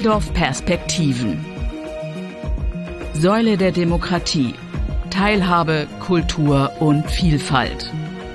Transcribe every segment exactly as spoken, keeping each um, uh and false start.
Waldorf Perspektiven. Säule der Demokratie. Teilhabe, Kultur und Vielfalt.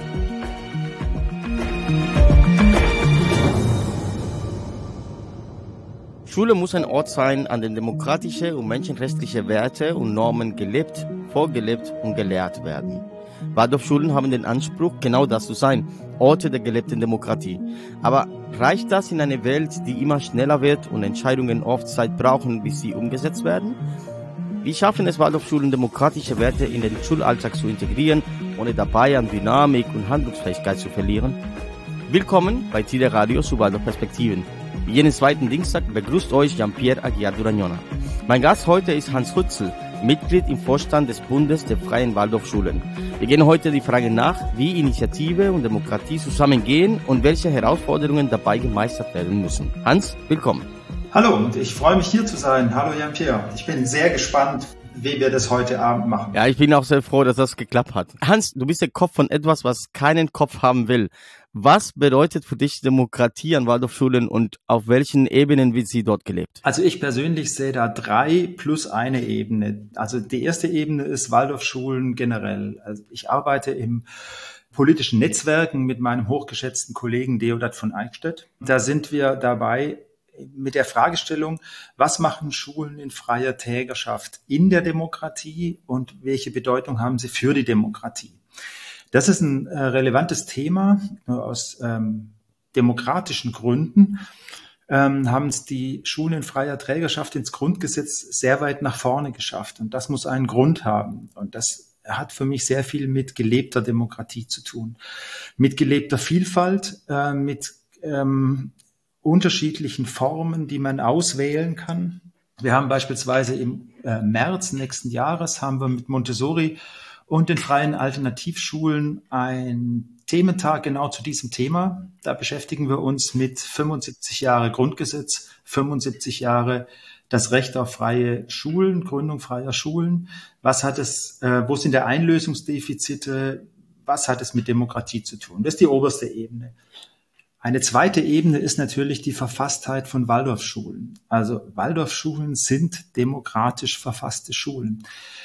Schule muss ein Ort sein, an dem demokratische und menschenrechtliche Werte und Normen gelebt, vorgelebt und gelehrt werden. Waldorfschulen haben den Anspruch, genau das zu sein, Orte der gelebten Demokratie. Aber reicht das in einer Welt, die immer schneller wird und Entscheidungen oft Zeit brauchen, bis sie umgesetzt werden? Wie schaffen es Waldorfschulen, demokratische Werte in den Schulalltag zu integrieren, ohne dabei an Dynamik und Handlungsfähigkeit zu verlieren? Willkommen bei Tide Radio zu Waldorf Perspektiven. Wie jeden zweiten Dienstag begrüßt euch Jean-Pierre Aguiar Duragnona. Mein Gast heute ist Hans Rützel, Mitglied im Vorstand des Bundes der Freien Waldorfschulen. Wir gehen heute die Frage nach, wie Initiative und Demokratie zusammengehen und welche Herausforderungen dabei gemeistert werden müssen. Hans, willkommen. Hallo und ich freue mich hier zu sein. Hallo Jean-Pierre. Ich bin sehr gespannt, wie wir das heute Abend machen. Ja, ich bin auch sehr froh, dass das geklappt hat. Hans, du bist der Kopf von etwas, was keinen Kopf haben will. Was bedeutet für dich Demokratie an Waldorfschulen und auf welchen Ebenen wird sie dort gelebt? Also ich persönlich sehe da drei plus eine Ebene. Also die erste Ebene ist Waldorfschulen generell. Also ich arbeite im politischen Netzwerken mit meinem hochgeschätzten Kollegen Deodat von Eichstätt. Da sind wir dabei mit der Fragestellung, was machen Schulen in freier Trägerschaft in der Demokratie und welche Bedeutung haben sie für die Demokratie? Das ist ein äh, relevantes Thema. Aus ähm, demokratischen Gründen ähm, haben es die Schulen in freier Trägerschaft ins Grundgesetz sehr weit nach vorne geschafft. Und das muss einen Grund haben. Und das hat für mich sehr viel mit gelebter Demokratie zu tun. Mit gelebter Vielfalt, äh, mit ähm, unterschiedlichen Formen, die man auswählen kann. Wir haben beispielsweise im äh, März nächsten Jahres haben wir mit Montessori und den freien Alternativschulen ein Thementag genau zu diesem Thema. Da beschäftigen wir uns mit fünfundsiebzig Jahre Grundgesetz, fünfundsiebzig Jahre das Recht auf freie Schulen, Gründung freier Schulen. Was hat es, äh, wo sind die Einlösungsdefizite? Was hat es mit Demokratie zu tun? Das ist die oberste Ebene. Eine zweite Ebene ist natürlich die Verfasstheit von Waldorfschulen. Also Waldorfschulen sind demokratisch verfasste Schulen.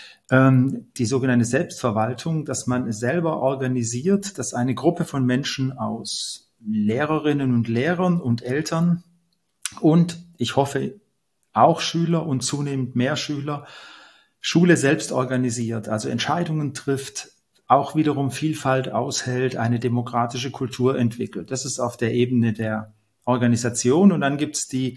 Die sogenannte Selbstverwaltung, dass man selber organisiert, dass eine Gruppe von Menschen aus Lehrerinnen und Lehrern und Eltern und ich hoffe auch Schüler und zunehmend mehr Schüler Schule selbst organisiert, also Entscheidungen trifft, auch wiederum Vielfalt aushält, eine demokratische Kultur entwickelt. Das ist auf der Ebene der Organisation und dann gibt es die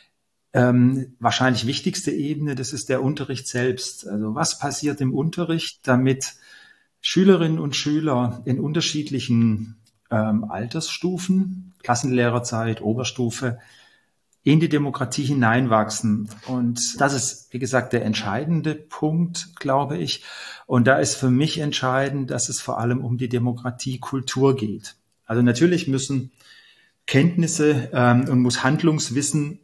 Ähm, wahrscheinlich wichtigste Ebene, das ist der Unterricht selbst. Also was passiert im Unterricht, damit Schülerinnen und Schüler in unterschiedlichen ähm, Altersstufen, Klassenlehrerzeit, Oberstufe, in die Demokratie hineinwachsen. Und das ist, wie gesagt, der entscheidende Punkt, glaube ich. Und da ist für mich entscheidend, dass es vor allem um die Demokratiekultur geht. Also natürlich müssen Kenntnisse ähm, und muss Handlungswissen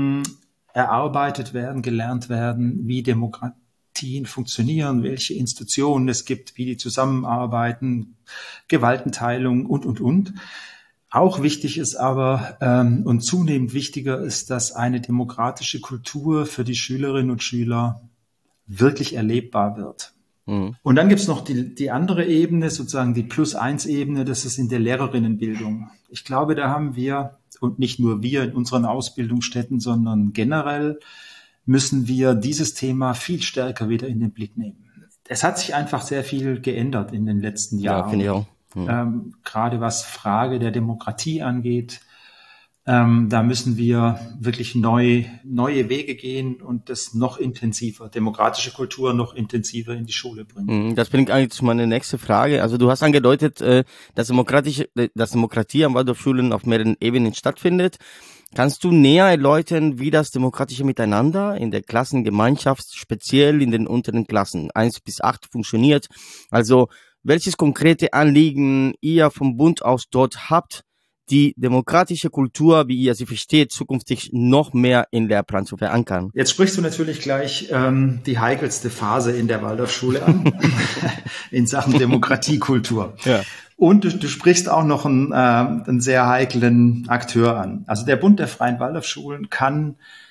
erarbeitet werden, gelernt werden, wie Demokratien funktionieren, welche Institutionen es gibt, wie die zusammenarbeiten, Gewaltenteilung und, und, und. Auch wichtig ist aber ähm, und zunehmend wichtiger ist, dass eine demokratische Kultur für die Schülerinnen und Schüler wirklich erlebbar wird. Mhm. Und dann gibt's noch die, die andere Ebene, sozusagen die Plus-eins-Ebene, das ist in der Lehrerinnenbildung. Ich glaube, da haben wir und nicht nur wir in unseren Ausbildungsstätten, sondern generell müssen wir dieses Thema viel stärker wieder in den Blick nehmen. Es hat sich einfach sehr viel geändert in den letzten Jahren. Ja, finde ich auch. Hm. Ähm, gerade was Frage der Demokratie angeht, ähm, da müssen wir wirklich neu, neue Wege gehen und das noch intensiver, demokratische Kultur noch intensiver in die Schule bringen. Das bringt eigentlich zu meiner nächsten Frage. Also du hast angedeutet, dass demokratische, dass Demokratie an Waldorfschulen auf mehreren Ebenen stattfindet. Kannst du näher erläutern, wie das demokratische Miteinander in der Klassengemeinschaft, speziell in den unteren Klassen eins bis acht funktioniert? Also welches konkrete Anliegen ihr vom Bund aus dort habt, die demokratische Kultur, wie ihr sie versteht, zukünftig noch mehr in Lehrplan zu verankern? Jetzt sprichst du natürlich gleich ähm, die heikelste Phase in der Waldorfschule an, in Sachen Demokratiekultur. Ja. Und du, du sprichst auch noch einen, äh, einen sehr heiklen Akteur an. Also der Bund der Freien Waldorfschulen kann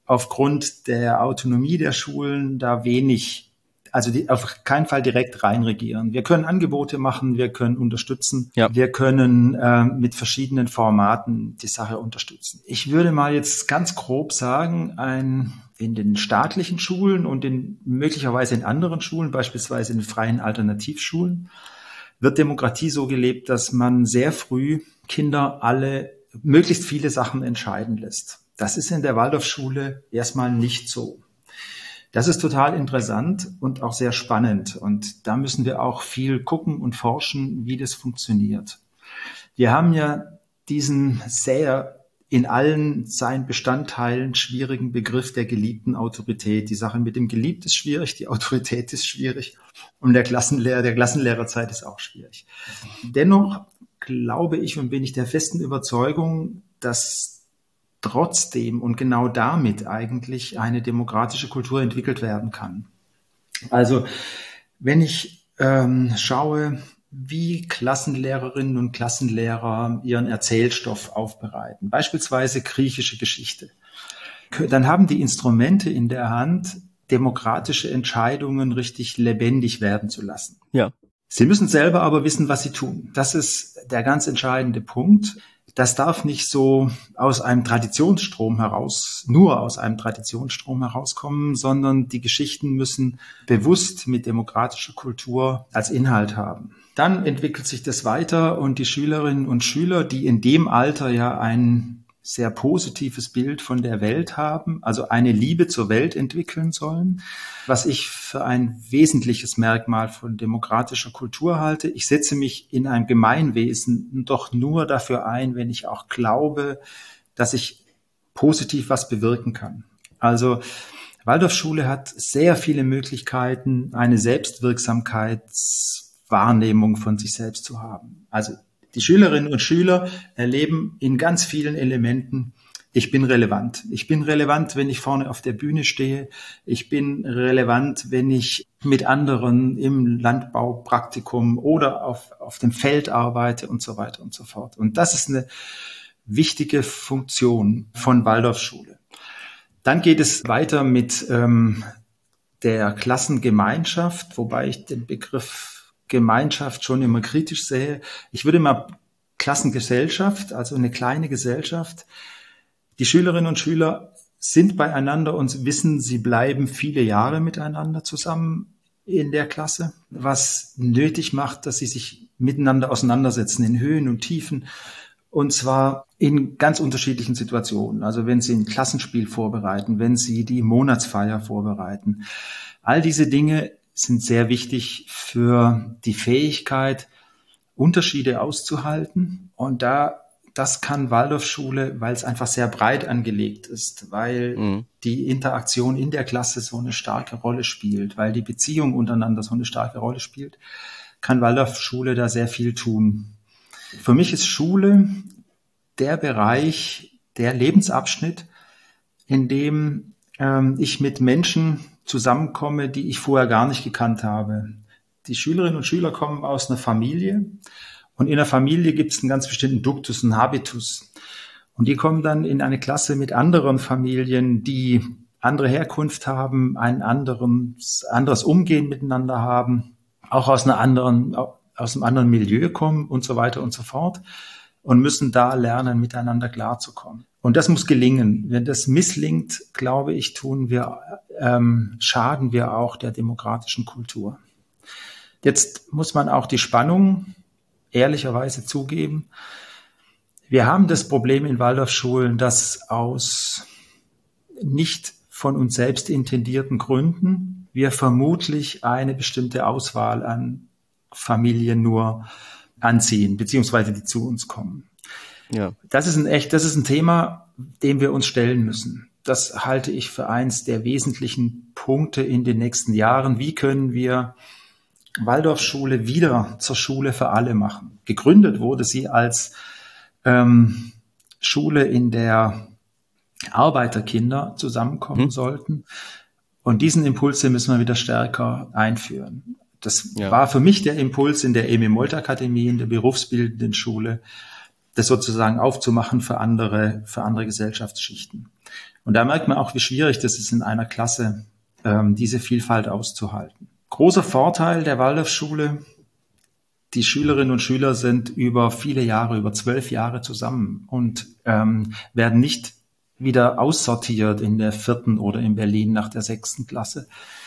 aufgrund der Autonomie der Schulen da wenig, also die auf keinen Fall direkt reinregieren. Wir können Angebote machen, wir können unterstützen, ja. wir können äh, mit verschiedenen Formaten die Sache unterstützen. Ich würde mal jetzt ganz grob sagen, ein in den staatlichen Schulen und in möglicherweise in anderen Schulen, beispielsweise in den freien Alternativschulen, wird Demokratie so gelebt, dass man sehr früh Kinder alle möglichst viele Sachen entscheiden lässt. Das ist in der Waldorfschule erstmal nicht so. Das ist total interessant und auch sehr spannend. Und da müssen wir auch viel gucken und forschen, wie das funktioniert. Wir haben ja diesen sehr in allen seinen Bestandteilen schwierigen Begriff der geliebten Autorität. Die Sache mit dem Geliebt ist schwierig, die Autorität ist schwierig und der Klassenlehrer, der Klassenlehrerzeit ist auch schwierig. Dennoch glaube ich und bin ich der festen Überzeugung, dass trotzdem und genau damit eigentlich eine demokratische Kultur entwickelt werden kann. Also wenn ich ähm, schaue, wie Klassenlehrerinnen und Klassenlehrer ihren Erzählstoff aufbereiten, beispielsweise griechische Geschichte, dann haben die Instrumente in der Hand, demokratische Entscheidungen richtig lebendig werden zu lassen. Ja. Sie müssen selber aber wissen, was sie tun. Das ist der ganz entscheidende Punkt. Das darf nicht so aus einem Traditionsstrom heraus, nur aus einem Traditionsstrom herauskommen, sondern die Geschichten müssen bewusst mit demokratischer Kultur als Inhalt haben. Dann entwickelt sich das weiter und die Schülerinnen und Schüler, die in dem Alter ja ein sehr positives Bild von der Welt haben, also eine Liebe zur Welt entwickeln sollen, was ich für ein wesentliches Merkmal von demokratischer Kultur halte. Ich setze mich in einem Gemeinwesen doch nur dafür ein, wenn ich auch glaube, dass ich positiv was bewirken kann. Also Waldorfschule hat sehr viele Möglichkeiten, eine Selbstwirksamkeitswahrnehmung von sich selbst zu haben. Also die Schülerinnen und Schüler erleben in ganz vielen Elementen, ich bin relevant. Ich bin relevant, wenn ich vorne auf der Bühne stehe. Ich bin relevant, wenn ich mit anderen im Landbaupraktikum oder auf, auf dem Feld arbeite und so weiter und so fort. Und das ist eine wichtige Funktion von Waldorfschule. Dann geht es weiter mit ähm, der Klassengemeinschaft, wobei ich den Begriff Gemeinschaft schon immer kritisch sehe. Ich würde mal Klassengesellschaft, also eine kleine Gesellschaft. Die Schülerinnen und Schüler sind beieinander und wissen, sie bleiben viele Jahre miteinander zusammen in der Klasse, was nötig macht, dass sie sich miteinander auseinandersetzen in Höhen und Tiefen, und zwar in ganz unterschiedlichen Situationen. Also wenn sie ein Klassenspiel vorbereiten, wenn sie die Monatsfeier vorbereiten. All diese Dinge sind sehr wichtig für die Fähigkeit, Unterschiede auszuhalten. Und da, das kann Waldorfschule, weil es einfach sehr breit angelegt ist, weil mhm. die Interaktion in der Klasse so eine starke Rolle spielt, weil die Beziehung untereinander so eine starke Rolle spielt, kann Waldorfschule da sehr viel tun. Für mich ist Schule der Bereich, der Lebensabschnitt, in dem ähm, ich mit Menschen zusammenkomme, die ich vorher gar nicht gekannt habe. Die Schülerinnen und Schüler kommen aus einer Familie und in der Familie gibt es einen ganz bestimmten Duktus, einen Habitus. Und die kommen dann in eine Klasse mit anderen Familien, die andere Herkunft haben, ein anderen, anderes Umgehen miteinander haben, auch aus einer anderen, aus einem anderen Milieu kommen und so weiter und so fort und müssen da lernen, miteinander klarzukommen. Und das muss gelingen. Wenn das misslingt, glaube ich, tun wir, ähm, schaden wir auch der demokratischen Kultur. Jetzt muss man auch die Spannung ehrlicherweise zugeben. Wir haben das Problem in Waldorfschulen, dass aus nicht von uns selbst intendierten Gründen wir vermutlich eine bestimmte Auswahl an Familien nur anziehen, beziehungsweise die zu uns kommen. Ja. Das ist ein echt, das ist ein Thema, dem wir uns stellen müssen. Das halte ich für eins der wesentlichen Punkte in den nächsten Jahren. Wie können wir Waldorfschule wieder zur Schule für alle machen? Gegründet wurde sie als ähm, Schule, in der Arbeiterkinder zusammenkommen hm. sollten. Und diesen Impuls müssen wir wieder stärker einführen. Das ja. war für mich der Impuls in der Emil Molt Akademie, in der berufsbildenden Schule, das sozusagen aufzumachen für andere, für andere Gesellschaftsschichten. Und da merkt man auch, wie schwierig das ist, in einer Klasse ähm, diese Vielfalt auszuhalten. Großer Vorteil der Waldorfschule: Die Schülerinnen und Schüler sind über viele Jahre, über zwölf Jahre zusammen und ähm, werden nicht wieder aussortiert in der vierten oder in Berlin nach der sechsten Klasse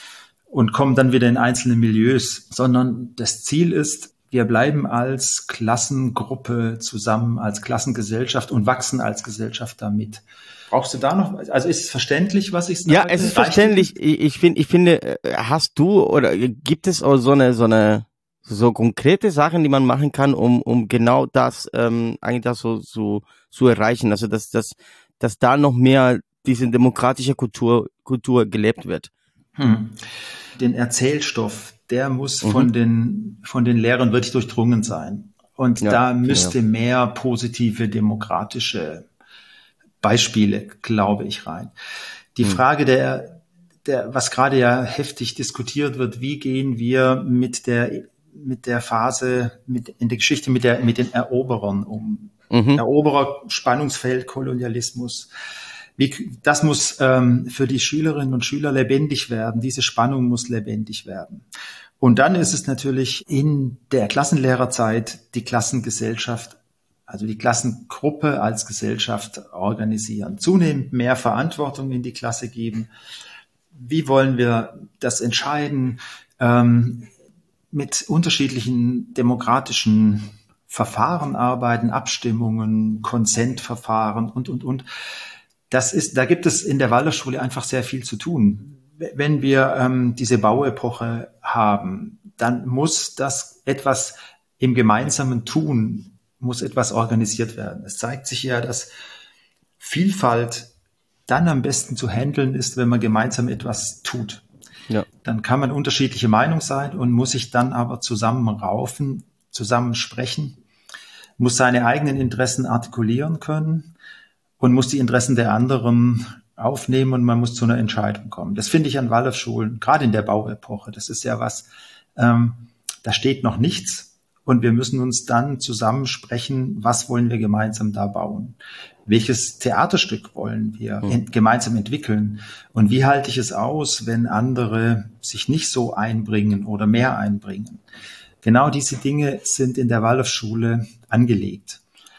und kommen dann wieder in einzelne Milieus, sondern das Ziel ist, wir bleiben als Klassengruppe zusammen, als Klassengesellschaft und wachsen als Gesellschaft damit. Brauchst du da noch, also ist es verständlich, was ich sage? Ja, es ist verständlich. Ich, ich finde, ich finde, hast du oder gibt es auch so eine, so eine, so konkrete Sachen, die man machen kann, um, um genau das, ähm, eigentlich das so, so, zu erreichen? Also, dass, dass, dass da noch mehr diese demokratische Kultur, Kultur gelebt wird. Hm. Den Erzählstoff, der muss Mhm. von den, von den Lehrern wirklich durchdrungen sein. Und Ja, da müsste ja. mehr positive demokratische Beispiele, glaube ich, rein. Die Mhm. Frage der, der, was gerade ja heftig diskutiert wird, wie gehen wir mit der, mit der Phase, mit, in der Geschichte mit der, mit den Eroberern um? Mhm. Eroberer, Spannungsfeld, Kolonialismus. Wie, das muss ähm, für die Schülerinnen und Schüler lebendig werden. Diese Spannung muss lebendig werden. Und dann ist es natürlich in der Klassenlehrerzeit die Klassengesellschaft, also die Klassengruppe als Gesellschaft organisieren. Zunehmend mehr Verantwortung in die Klasse geben. Wie wollen wir das entscheiden? Ähm, mit unterschiedlichen demokratischen Verfahren arbeiten, Abstimmungen, Konsentverfahren und, und, und. Das ist, da gibt es in der Waldorfschule einfach sehr viel zu tun. Wenn wir ähm, diese Bauepoche haben, dann muss das etwas im gemeinsamen Tun, muss etwas organisiert werden. Es zeigt sich ja, dass Vielfalt dann am besten zu handeln ist, wenn man gemeinsam etwas tut. Ja. Dann kann man unterschiedliche Meinung sein und muss sich dann aber zusammenraufen, zusammen sprechen, muss seine eigenen Interessen artikulieren können und muss die Interessen der anderen aufnehmen und man muss zu einer Entscheidung kommen. Das finde ich an Waldorfschulen, gerade in der Bauepoche, das ist ja was, ähm, da steht noch nichts und wir müssen uns dann zusammensprechen, was wollen wir gemeinsam da bauen? Welches Theaterstück wollen wir Mhm. ent- gemeinsam entwickeln? Und wie halte ich es aus, wenn andere sich nicht so einbringen oder mehr einbringen? Genau diese Dinge sind in der Waldorfschule angelegt.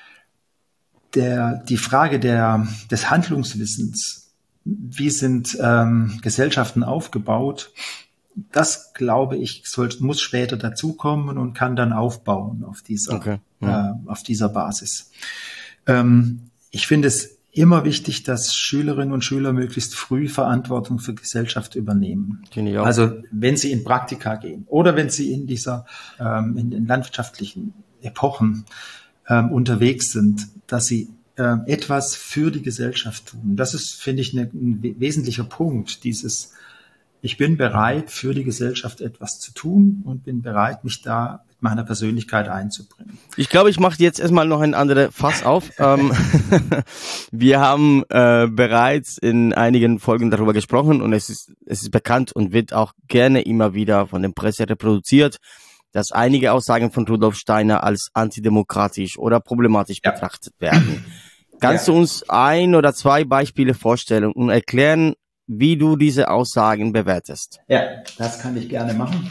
Der, die Frage der, des Handlungswissens, wie sind ähm, Gesellschaften aufgebaut, das, glaube ich, soll, muss später dazukommen und kann dann aufbauen auf dieser, Okay. Ja. äh, auf dieser Basis. Ähm, ich finde es immer wichtig, dass Schülerinnen und Schüler möglichst früh Verantwortung für Gesellschaft übernehmen. Finde ich auch. Also wenn sie in Praktika gehen oder wenn sie in dieser ähm, in den landwirtschaftlichen Epochen ähm, unterwegs sind, dass sie ähm, etwas für die Gesellschaft tun. Das ist, finde ich, ne, ein we- wesentlicher Punkt. Dieses, ich bin bereit, für die Gesellschaft etwas zu tun und bin bereit, mich da mit meiner Persönlichkeit einzubringen. Ich glaube, ich mache jetzt erstmal noch ein anderes Fass auf. ähm, wir haben äh, bereits in einigen Folgen darüber gesprochen und es ist, es ist bekannt und wird auch gerne immer wieder von der Presse reproduziert, dass einige Aussagen von Rudolf Steiner als antidemokratisch oder problematisch Ja. betrachtet werden. Kannst Ja. du uns ein oder zwei Beispiele vorstellen und erklären, wie du diese Aussagen bewertest? Ja, das kann ich gerne machen.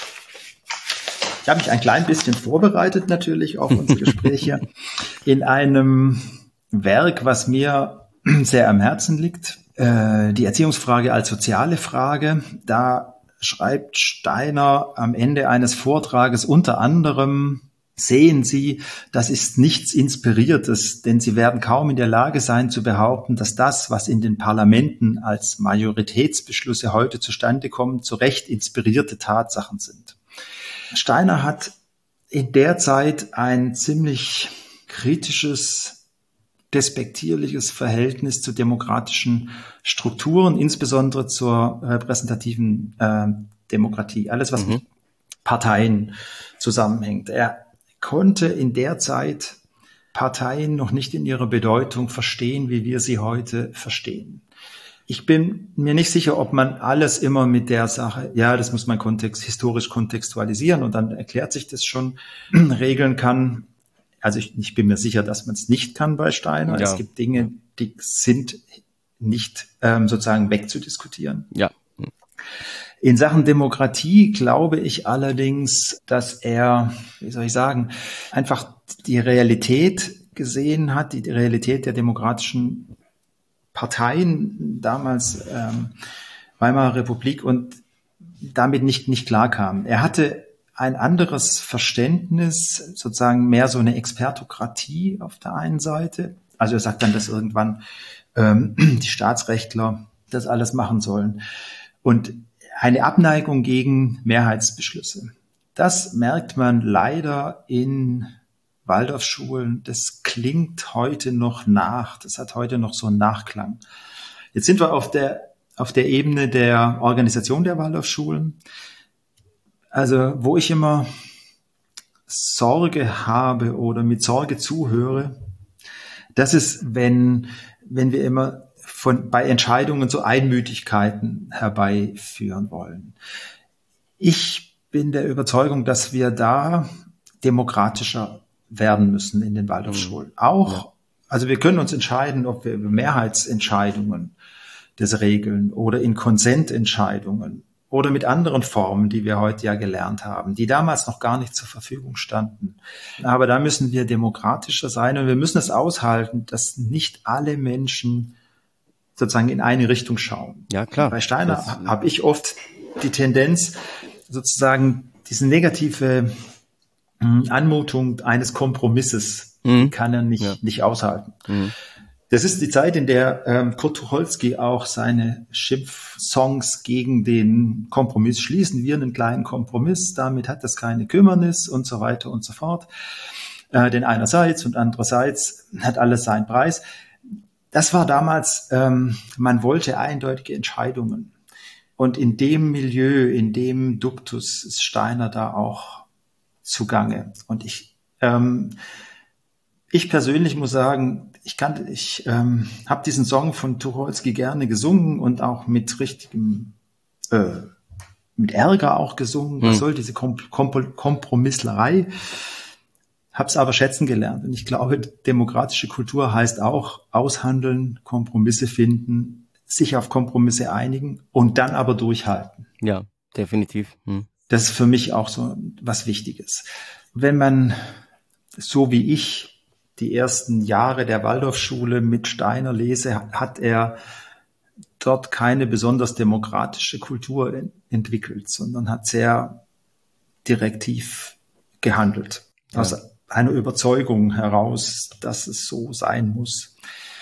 Ich habe mich ein klein bisschen vorbereitet natürlich auf unser Gespräch hier in einem Werk, was mir sehr am Herzen liegt. Äh, die Erziehungsfrage als soziale Frage. Da schreibt Steiner am Ende eines Vortrages unter anderem: Sehen Sie, das ist nichts Inspiriertes, denn Sie werden kaum in der Lage sein zu behaupten, dass das, was in den Parlamenten als Majoritätsbeschlüsse heute zustande kommen, zu Recht inspirierte Tatsachen sind. Steiner hat in der Zeit ein ziemlich kritisches, despektierliches Verhältnis zu demokratischen Strukturen, insbesondere zur repräsentativen äh, Demokratie. Alles, was Mhm. mit Parteien zusammenhängt. Er konnte in der Zeit Parteien noch nicht in ihrer Bedeutung verstehen, wie wir sie heute verstehen. Ich bin mir nicht sicher, ob man alles immer mit der Sache, ja, das muss man kontext, historisch kontextualisieren und dann erklärt sich das schon, regeln kann. also ich, ich bin mir sicher, dass man es nicht kann bei Steiner. Ja. Es gibt Dinge, die sind nicht ähm, sozusagen wegzudiskutieren. Ja. In Sachen Demokratie glaube ich allerdings, dass er, wie soll ich sagen, einfach die Realität gesehen hat, die Realität der demokratischen Parteien, damals ähm, Weimarer Republik, und damit nicht, nicht klarkam. Er hatte ein anderes Verständnis, sozusagen mehr so eine Expertokratie auf der einen Seite. Also er sagt dann, dass irgendwann ähm, die Staatsrechtler das alles machen sollen. Und eine Abneigung gegen Mehrheitsbeschlüsse. Das merkt man leider in Waldorfschulen. Das klingt heute noch nach. Das hat heute noch so einen Nachklang. Jetzt sind wir auf der, auf der Ebene der Organisation der Waldorfschulen. Also, wo ich immer Sorge habe oder mit Sorge zuhöre, das ist, wenn, wenn wir immer von, bei Entscheidungen so Einmütigkeiten herbeiführen wollen. Ich bin der Überzeugung, dass wir da demokratischer werden müssen in den Waldorfschulen. Auch, ja. Also wir können uns entscheiden, ob wir über Mehrheitsentscheidungen das regeln oder in Konsententscheidungen oder mit anderen Formen, die wir heute ja gelernt haben, die damals noch gar nicht zur Verfügung standen. Aber da müssen wir demokratischer sein und wir müssen es aushalten, dass nicht alle Menschen sozusagen in eine Richtung schauen. Ja, klar. Bei Steiner habe ich oft die Tendenz, sozusagen diese negative mh, Anmutung eines Kompromisses, mhm. die kann er nicht, ja. nicht aushalten. Mhm. Das ist die Zeit, in der ähm, Kurt Tucholsky auch seine Schimpfsongs gegen den Kompromiss schließen. Wir einen kleinen Kompromiss, damit hat das keine Kümmernis und so weiter und so fort. Äh, denn einerseits und andererseits hat alles seinen Preis. Das war damals, ähm, man wollte eindeutige Entscheidungen. Und in dem Milieu, in dem Duktus ist Steiner da auch zugange. Und ich, ähm, ich persönlich muss sagen, ich kann, ich ähm, habe diesen Song von Tucholsky gerne gesungen und auch mit richtigem, äh, mit Ärger auch gesungen. Was hm. soll diese Kom- Kom- Kompromisslerei? Hab's aber schätzen gelernt. Und ich glaube, demokratische Kultur heißt auch aushandeln, Kompromisse finden, sich auf Kompromisse einigen und dann aber durchhalten. Ja, definitiv. Hm. Das ist für mich auch so was Wichtiges. Wenn man, so wie ich, die ersten Jahre der Waldorfschule mit Steiner lese, hat er dort keine besonders demokratische Kultur en- entwickelt, sondern hat sehr direktiv gehandelt. Ja. Aus einer Überzeugung heraus, dass es so sein muss.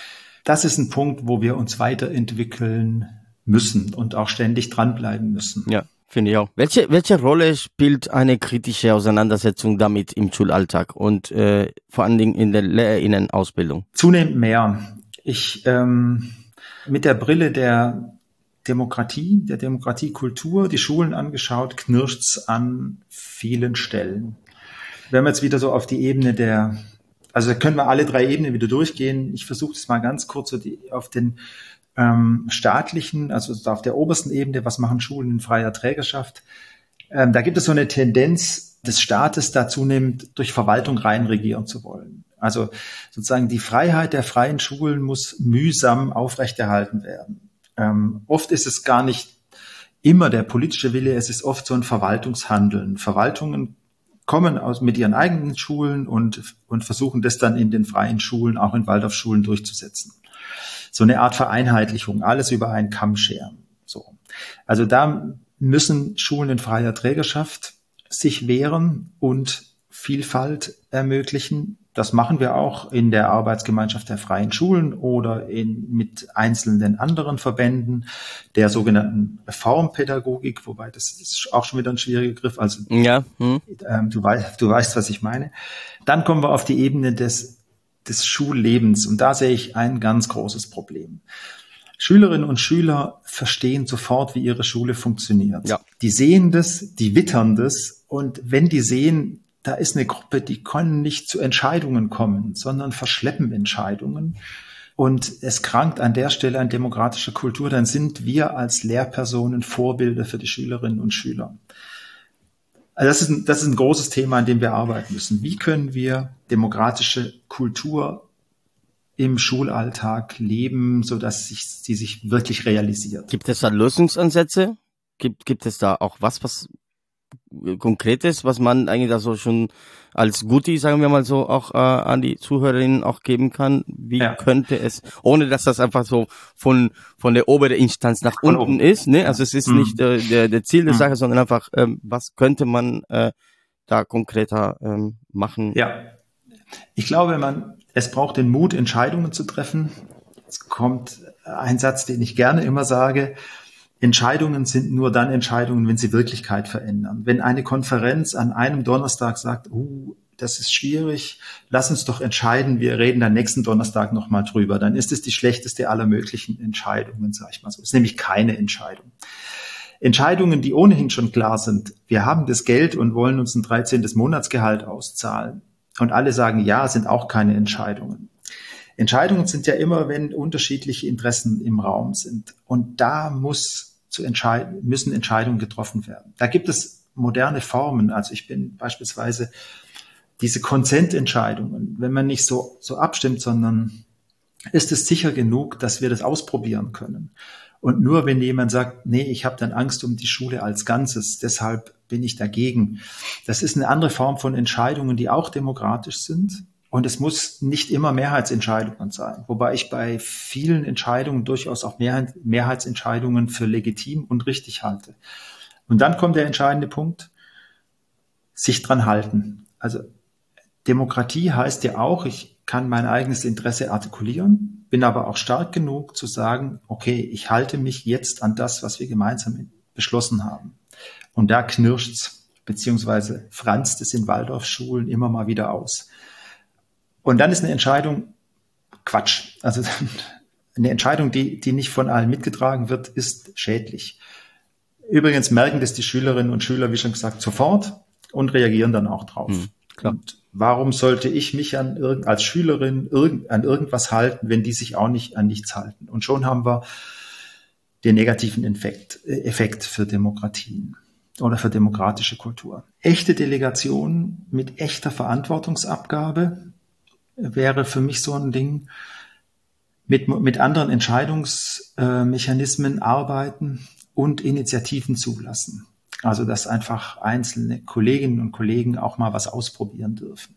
Das ist ein Punkt, wo wir uns weiterentwickeln müssen und auch ständig dranbleiben müssen. Ja, finde ich auch. Welche, welche Rolle spielt eine kritische Auseinandersetzung damit im Schulalltag und äh, vor allen Dingen in der Lehrerinnenausbildung? Zunehmend mehr. Ich ähm, mit der Brille der Demokratie, der Demokratiekultur, die Schulen angeschaut, knirscht's an vielen Stellen. Wenn wir jetzt wieder so auf die Ebene der, also da können wir alle drei Ebenen wieder durchgehen. Ich versuche es mal ganz kurz so die, auf den ähm, staatlichen, also auf der obersten Ebene, was machen Schulen in freier Trägerschaft? Ähm, da gibt es so eine Tendenz des Staates, da zunehmend durch Verwaltung rein regieren zu wollen. Also sozusagen die Freiheit der freien Schulen muss mühsam aufrechterhalten werden. Ähm, oft ist es gar nicht immer der politische Wille, es ist oft so ein Verwaltungshandeln. Verwaltungen kommen aus mit ihren eigenen Schulen und, und versuchen das dann in den freien Schulen, auch in Waldorfschulen durchzusetzen. So eine Art Vereinheitlichung, alles über einen Kamm scheren. So. Also da müssen Schulen in freier Trägerschaft sich wehren und Vielfalt ermöglichen. Das machen wir auch in der Arbeitsgemeinschaft der freien Schulen oder in, mit einzelnen anderen Verbänden der sogenannten Reformpädagogik, wobei das ist auch schon wieder ein schwieriger Begriff. Also ja. Hm. ähm, du weißt, du weißt, was ich meine. Dann kommen wir auf die Ebene des, des Schullebens und da sehe ich ein ganz großes Problem. Schülerinnen und Schüler verstehen sofort, wie ihre Schule funktioniert. Ja. Die sehen das, die wittern das und wenn die sehen, da ist eine Gruppe, die können nicht zu Entscheidungen kommen, sondern verschleppen Entscheidungen. Und es krankt an der Stelle an demokratischer Kultur, dann sind wir als Lehrpersonen Vorbilder für die Schülerinnen und Schüler. Also das ist ein, das ist ein großes Thema, an dem wir arbeiten müssen. Wie können wir demokratische Kultur im Schulalltag leben, sodass sich, sie sich wirklich realisiert? Gibt es da Lösungsansätze? Gibt, gibt es da auch was, was Konkretes, was man eigentlich da so schon als Goodie, sagen wir mal so, auch äh, an die Zuhörerinnen auch geben kann? Wie ja. könnte es, ohne dass das einfach so von von der oberen Instanz nach von unten oben. ist, ne? Also es ist mhm. nicht äh, der, der Ziel der mhm. Sache, sondern einfach, ähm, was könnte man äh, da konkreter ähm, machen? Ja, ich glaube, man, es braucht den Mut, Entscheidungen zu treffen. Jetzt kommt ein Satz, den ich gerne immer sage: Entscheidungen sind nur dann Entscheidungen, wenn sie Wirklichkeit verändern. Wenn eine Konferenz an einem Donnerstag sagt, uh, das ist schwierig, lass uns doch entscheiden, wir reden dann nächsten Donnerstag nochmal drüber, dann ist es die schlechteste aller möglichen Entscheidungen, sage ich mal so. Es ist nämlich keine Entscheidung. Entscheidungen, die ohnehin schon klar sind, wir haben das Geld und wollen uns ein dreizehntes Monatsgehalt auszahlen, und alle sagen ja, sind auch keine Entscheidungen. Entscheidungen sind ja immer, wenn unterschiedliche Interessen im Raum sind. Und da muss zu entscheiden, müssen Entscheidungen getroffen werden. Da gibt es moderne Formen. Also ich bin beispielsweise diese Konsententscheidungen, wenn man nicht so, so abstimmt, sondern ist es sicher genug, dass wir das ausprobieren können. Und nur wenn jemand sagt, nee, ich habe dann Angst um die Schule als Ganzes, deshalb bin ich dagegen. Das ist eine andere Form von Entscheidungen, die auch demokratisch sind. Und es muss nicht immer Mehrheitsentscheidungen sein, wobei ich bei vielen Entscheidungen durchaus auch Mehrheit, Mehrheitsentscheidungen für legitim und richtig halte. Und dann kommt der entscheidende Punkt: sich dran halten. Also Demokratie heißt ja auch, ich kann mein eigenes Interesse artikulieren, bin aber auch stark genug zu sagen, okay, ich halte mich jetzt an das, was wir gemeinsam beschlossen haben. Und da knirscht's, beziehungsweise franzt es in Waldorfschulen immer mal wieder aus. Und dann ist eine Entscheidung Quatsch. Also eine Entscheidung, die, die nicht von allen mitgetragen wird, ist schädlich. Übrigens merken das die Schülerinnen und Schüler, wie schon gesagt, sofort und reagieren dann auch drauf. Mhm, klar. Und warum sollte ich mich an irgend, als Schülerin irgend, an irgendwas halten, wenn die sich auch nicht an nichts halten? Und schon haben wir den negativen Effekt, Effekt für Demokratien oder für demokratische Kultur. Echte Delegation mit echter Verantwortungsabgabe wäre für mich so ein Ding, mit, mit anderen Entscheidungsmechanismen arbeiten und Initiativen zulassen. Also, dass einfach einzelne Kolleginnen und Kollegen auch mal was ausprobieren dürfen.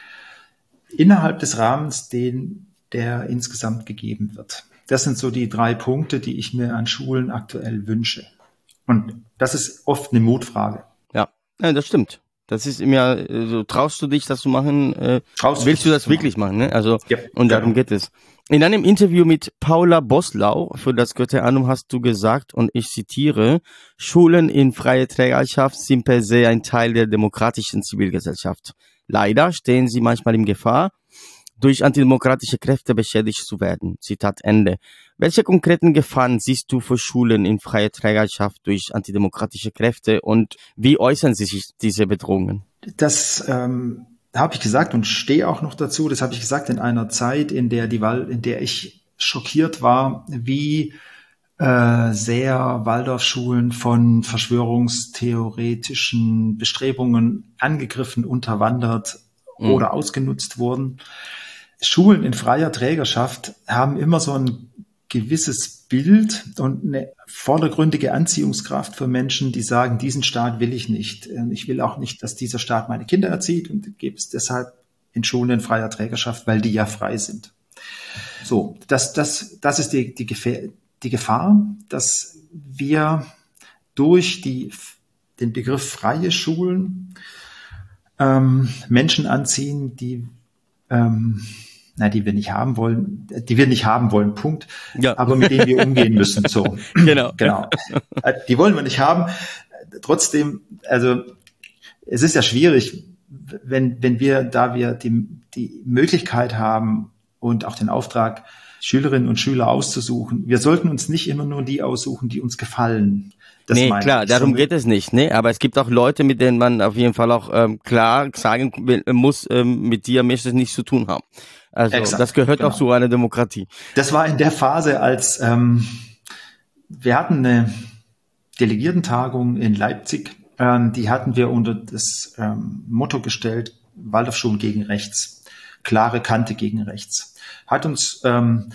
Innerhalb des Rahmens, den der insgesamt gegeben wird. Das sind so die drei Punkte, die ich mir an Schulen aktuell wünsche. Und das ist oft eine Mutfrage. Ja, ja, das stimmt. Das ist immer so, traust du dich, das zu machen? Äh, willst du das wirklich machen? Ne? Also, ja, und darum genau. geht es. In einem Interview mit Paula Boslau für das Goethe-Annum hast du gesagt, und ich zitiere: Schulen in freier Trägerschaft sind per se ein Teil der demokratischen Zivilgesellschaft. Leider stehen sie manchmal in Gefahr, durch antidemokratische Kräfte beschädigt zu werden. Zitat Ende. Welche konkreten Gefahren siehst du für Schulen in freier Trägerschaft durch antidemokratische Kräfte, und wie äußern sich diese Bedrohungen? Das ähm, habe ich gesagt und stehe auch noch dazu. Das habe ich gesagt in einer Zeit, in der die Wal- in der ich schockiert war, wie äh, sehr Waldorfschulen von verschwörungstheoretischen Bestrebungen angegriffen, unterwandert mhm. oder ausgenutzt wurden. Schulen in freier Trägerschaft haben immer so ein gewisses Bild und eine vordergründige Anziehungskraft für Menschen, die sagen, diesen Staat will ich nicht. Ich will auch nicht, dass dieser Staat meine Kinder erzieht, und gebe es deshalb in Schulen in freier Trägerschaft, weil die ja frei sind. So, das, das, das ist die, die, Gefahr, die Gefahr, dass wir durch die, den Begriff freie Schulen ähm, Menschen anziehen, die ähm, na, die wir nicht haben wollen, die wir nicht haben wollen, Punkt. Ja. Aber mit denen wir umgehen müssen, so. Genau. Genau. Die wollen wir nicht haben. Trotzdem, also, es ist ja schwierig, wenn, wenn wir, da wir die, die Möglichkeit haben und auch den Auftrag, Schülerinnen und Schüler auszusuchen. Wir sollten uns nicht immer nur die aussuchen, die uns gefallen. Das nee, klar, darum geht es nicht, ne? Aber es gibt auch Leute, mit denen man auf jeden Fall auch ähm, klar sagen muss, ähm, mit dir möchte es nichts zu tun haben. Also Exakt, das gehört genau. auch zu einer Demokratie. Das war in der Phase, als ähm, wir hatten eine Delegiertentagung in Leipzig Ähm, die hatten wir unter das ähm, Motto gestellt, Waldorfschulen gegen rechts, klare Kante gegen rechts. Hat uns ähm,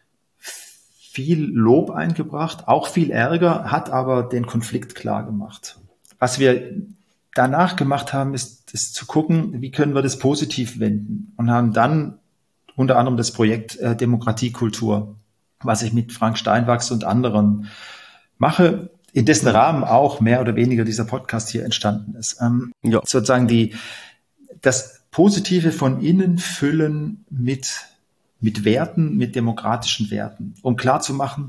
viel Lob eingebracht, auch viel Ärger, hat aber den Konflikt klar gemacht. Was wir danach gemacht haben, ist, ist zu gucken, wie können wir das positiv wenden, und haben dann unter anderem das Projekt äh, Demokratiekultur, was ich mit Frank Steinwachs und anderen mache, in dessen Rahmen auch mehr oder weniger dieser Podcast hier entstanden ist. Ähm, ja. Sozusagen die, das Positive von innen füllen mit, mit Werten, mit demokratischen Werten, um klarzumachen,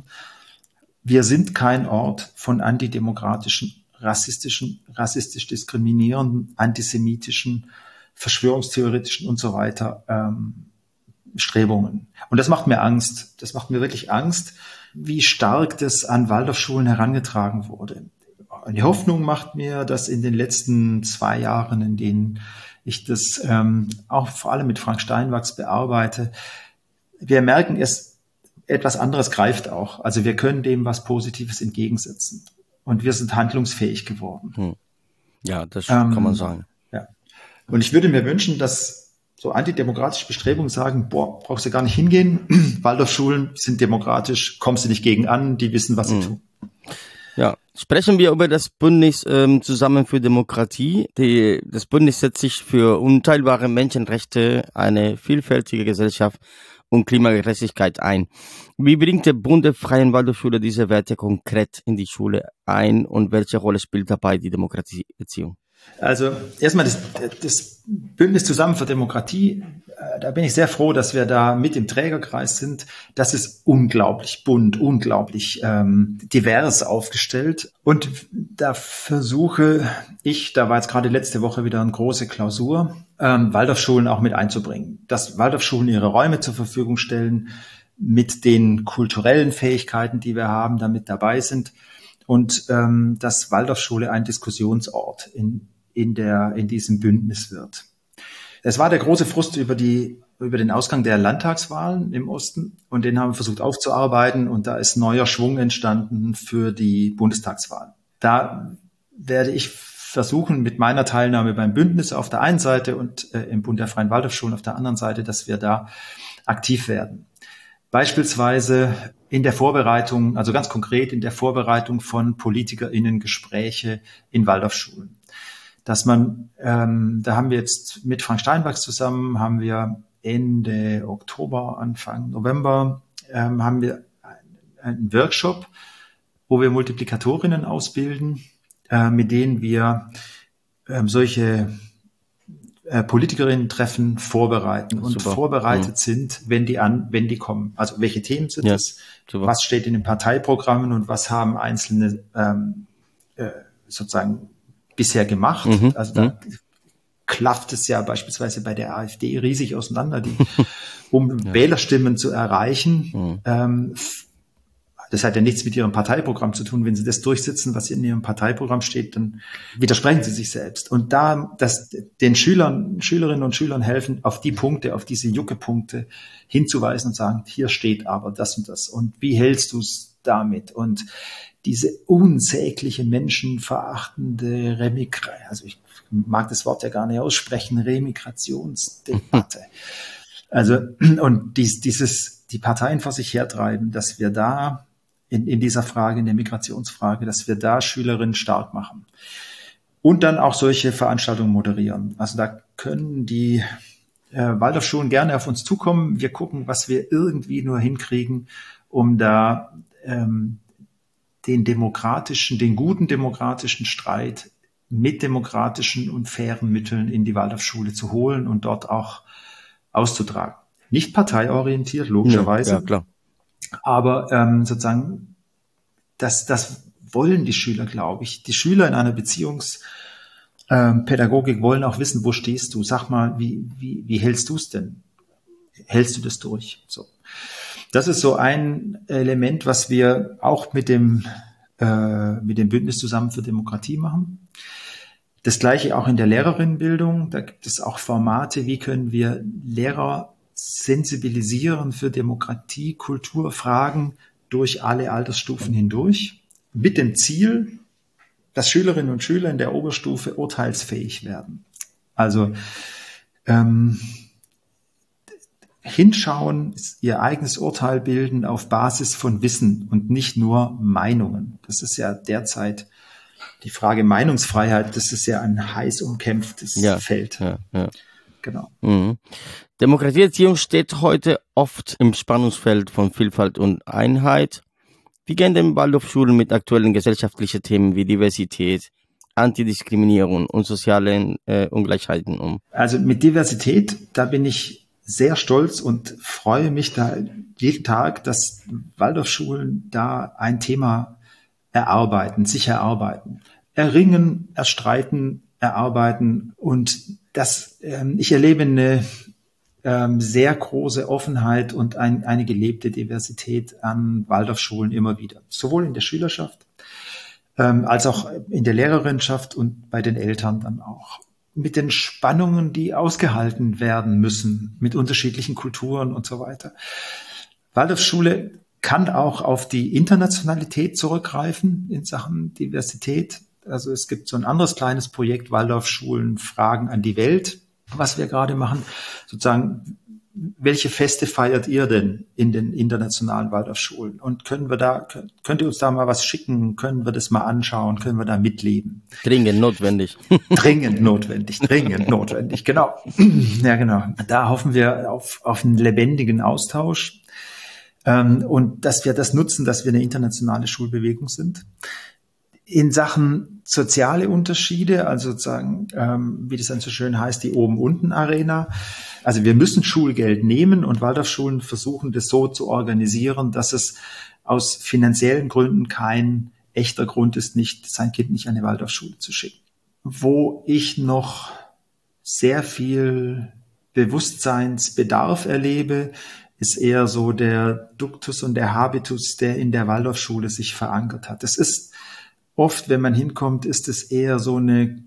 wir sind kein Ort von antidemokratischen, rassistischen, rassistisch diskriminierenden, antisemitischen, verschwörungstheoretischen und so weiter ähm, Strebungen. Und das macht mir Angst. Das macht mir wirklich Angst, wie stark das an Waldorfschulen herangetragen wurde. Die Hoffnung macht mir, dass in den letzten zwei Jahren, in denen ich das ähm, auch vor allem mit Frank Steinwachs bearbeite, wir merken, es etwas anderes greift auch. Also wir können dem was Positives entgegensetzen. Und wir sind handlungsfähig geworden. Hm. Ja, das ähm, kann man sagen. Ja. Und ich würde mir wünschen, dass so antidemokratische Bestrebungen sagen, boah, brauchst du gar nicht hingehen. Waldorfschulen sind demokratisch, kommst du nicht gegen an, die wissen, was sie mhm. tun. Ja, sprechen wir über das Bündnis ähm, Zusammen für Demokratie. Die, das Bündnis setzt sich für unteilbare Menschenrechte, eine vielfältige Gesellschaft und Klimagerechtigkeit ein. Wie bringt der Bund der Freien Waldorfschule diese Werte konkret in die Schule ein und welche Rolle spielt dabei die Demokratiebeziehung? Also erstmal das, das Bündnis Zusammen für Demokratie, da bin ich sehr froh, dass wir da mit im Trägerkreis sind. Das ist unglaublich bunt, unglaublich ähm, divers aufgestellt. Und da versuche ich, da war jetzt gerade letzte Woche wieder eine große Klausur, ähm, Waldorfschulen auch mit einzubringen. Dass Waldorfschulen ihre Räume zur Verfügung stellen, mit den kulturellen Fähigkeiten, die wir haben, damit dabei sind. Und ähm, dass Waldorfschule ein Diskussionsort in in der in diesem Bündnis wird. Es war der große Frust über die über den Ausgang der Landtagswahlen im Osten, und den haben wir versucht aufzuarbeiten, und da ist neuer Schwung entstanden für die Bundestagswahlen. Da werde ich versuchen, mit meiner Teilnahme beim Bündnis auf der einen Seite und äh, im Bund der Freien Waldorfschulen auf der anderen Seite, dass wir da aktiv werden. Beispielsweise in der Vorbereitung, also ganz konkret in der Vorbereitung von PolitikerInnen-Gespräche in Waldorfschulen. Dass man, ähm, da haben wir jetzt mit Frank Steinwachs zusammen, haben wir Ende Oktober, Anfang November, ähm, haben wir einen Workshop, wo wir Multiplikatorinnen ausbilden, äh, mit denen wir ähm, solche äh, Politikerinnen-Treffen vorbereiten und super. vorbereitet mhm. sind, wenn die an, wenn die kommen. Also welche Themen sind ja, es? Super. Was steht in den Parteiprogrammen und was haben einzelne ähm, äh, sozusagen bisher gemacht. Mhm. Also da mhm. klafft es ja beispielsweise bei der AfD riesig auseinander, die, um ja. Wählerstimmen zu erreichen. Mhm. Ähm, das hat ja nichts mit ihrem Parteiprogramm zu tun. Wenn sie das durchsetzen, was in ihrem Parteiprogramm steht, dann widersprechen sie sich selbst. Und da, dass den Schülern, Schülerinnen und Schülern helfen, auf die Punkte, auf diese Jucke-Punkte hinzuweisen und sagen, hier steht aber das und das. Und wie hältst du es damit? Und diese unsägliche menschenverachtende Remigration, also ich mag das Wort ja gar nicht aussprechen, Remigrationsdebatte. Also, und dies, dieses, die Parteien vor sich hertreiben, dass wir da in, in dieser Frage, in der Migrationsfrage, dass wir da Schülerinnen stark machen. Und dann auch solche Veranstaltungen moderieren. Also da können die äh, Waldorfschulen gerne auf uns zukommen. Wir gucken, was wir irgendwie nur hinkriegen, um da ähm, den demokratischen, den guten demokratischen Streit mit demokratischen und fairen Mitteln in die Waldorfschule zu holen und dort auch auszutragen. Nicht parteiorientiert, logischerweise. Ja, klar. Aber ähm, sozusagen, das, das wollen die Schüler, glaube ich. Die Schüler in einer Beziehungspädagogik ähm, wollen auch wissen, wo stehst du? Sag mal, wie, wie, wie hältst du es denn? Hältst du das durch? So. Das ist so ein Element, was wir auch mit dem, äh, mit dem Bündnis Zusammen für Demokratie machen. Das Gleiche auch in der Lehrerinnenbildung. Da gibt es auch Formate, wie können wir Lehrer sensibilisieren für Demokratie, Kulturfragen durch alle Altersstufen hindurch. Mit dem Ziel, dass Schülerinnen und Schüler in der Oberstufe urteilsfähig werden. Also ähm, hinschauen, ihr eigenes Urteil bilden auf Basis von Wissen und nicht nur Meinungen. Das ist ja derzeit die Frage Meinungsfreiheit, das ist ja ein heiß umkämpftes ja, Feld. Ja, ja. Genau. Mhm. Demokratieerziehung steht heute oft im Spannungsfeld von Vielfalt und Einheit. Wie gehen denn Waldorfschulen mit aktuellen gesellschaftlichen Themen wie Diversität, Antidiskriminierung und sozialen äh, Ungleichheiten um? Also mit Diversität, da bin ich sehr stolz und freue mich da jeden Tag, dass Waldorfschulen da ein Thema erarbeiten, sich erarbeiten, erringen, erstreiten, erarbeiten und das, ähm, ich erlebe eine ähm, sehr große Offenheit und ein, eine gelebte Diversität an Waldorfschulen immer wieder, sowohl in der Schülerschaft ähm, als auch in der Lehrerinnenschaft und bei den Eltern dann auch. Mit den Spannungen, die ausgehalten werden müssen, mit unterschiedlichen Kulturen und so weiter. Waldorfschule kann auch auf die Internationalität zurückgreifen in Sachen Diversität. Also es gibt so ein anderes kleines Projekt, Waldorfschulen Fragen an die Welt, was wir gerade machen. Sozusagen, welche Feste feiert ihr denn in den internationalen Waldorfschulen? Und können wir da, könnt ihr uns da mal was schicken? Können wir das mal anschauen? Können wir da mitleben? Dringend notwendig. Dringend notwendig, dringend notwendig, genau. Ja, genau. Da hoffen wir auf, auf einen lebendigen Austausch ähm, und dass wir das nutzen, dass wir eine internationale Schulbewegung sind. In Sachen soziale Unterschiede, also sozusagen, ähm, wie das dann so schön heißt, die Oben-Unten-Arena. Also wir müssen Schulgeld nehmen und Waldorfschulen versuchen, das so zu organisieren, dass es aus finanziellen Gründen kein echter Grund ist, nicht sein Kind nicht an eine Waldorfschule zu schicken. Wo ich noch sehr viel Bewusstseinsbedarf erlebe, ist eher so der Duktus und der Habitus, der in der Waldorfschule sich verankert hat. Das ist oft, wenn man hinkommt, ist es eher so eine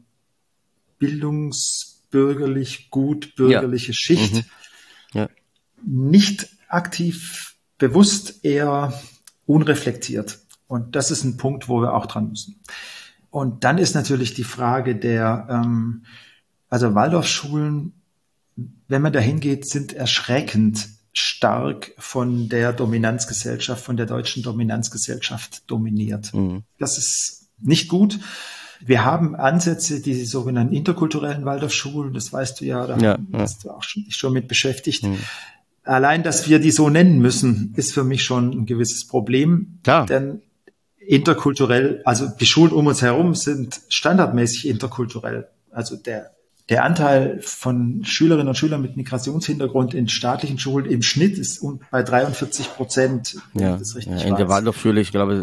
bildungsbürgerlich, gut bürgerliche ja. Schicht. Mhm. Ja. Nicht aktiv, bewusst, eher unreflektiert. Und das ist ein Punkt, wo wir auch dran müssen. Und dann ist natürlich die Frage der, ähm, also Waldorfschulen, wenn man da hingeht, sind erschreckend stark von der Dominanzgesellschaft, von der deutschen Dominanzgesellschaft dominiert. Mhm. Das ist nicht gut. Wir haben Ansätze, die sogenannten interkulturellen Waldorfschulen, das weißt du ja, da ja, hast ja. du auch schon, dich schon mit beschäftigt. Mhm. Allein, dass wir die so nennen müssen, ist für mich schon ein gewisses Problem. Klar. Denn interkulturell, also die Schulen um uns herum sind standardmäßig interkulturell. Also der Der Anteil von Schülerinnen und Schülern mit Migrationshintergrund in staatlichen Schulen im Schnitt ist bei dreiundvierzig Prozent. Ja, das richtig ja in der Waldorfschule, ich glaube,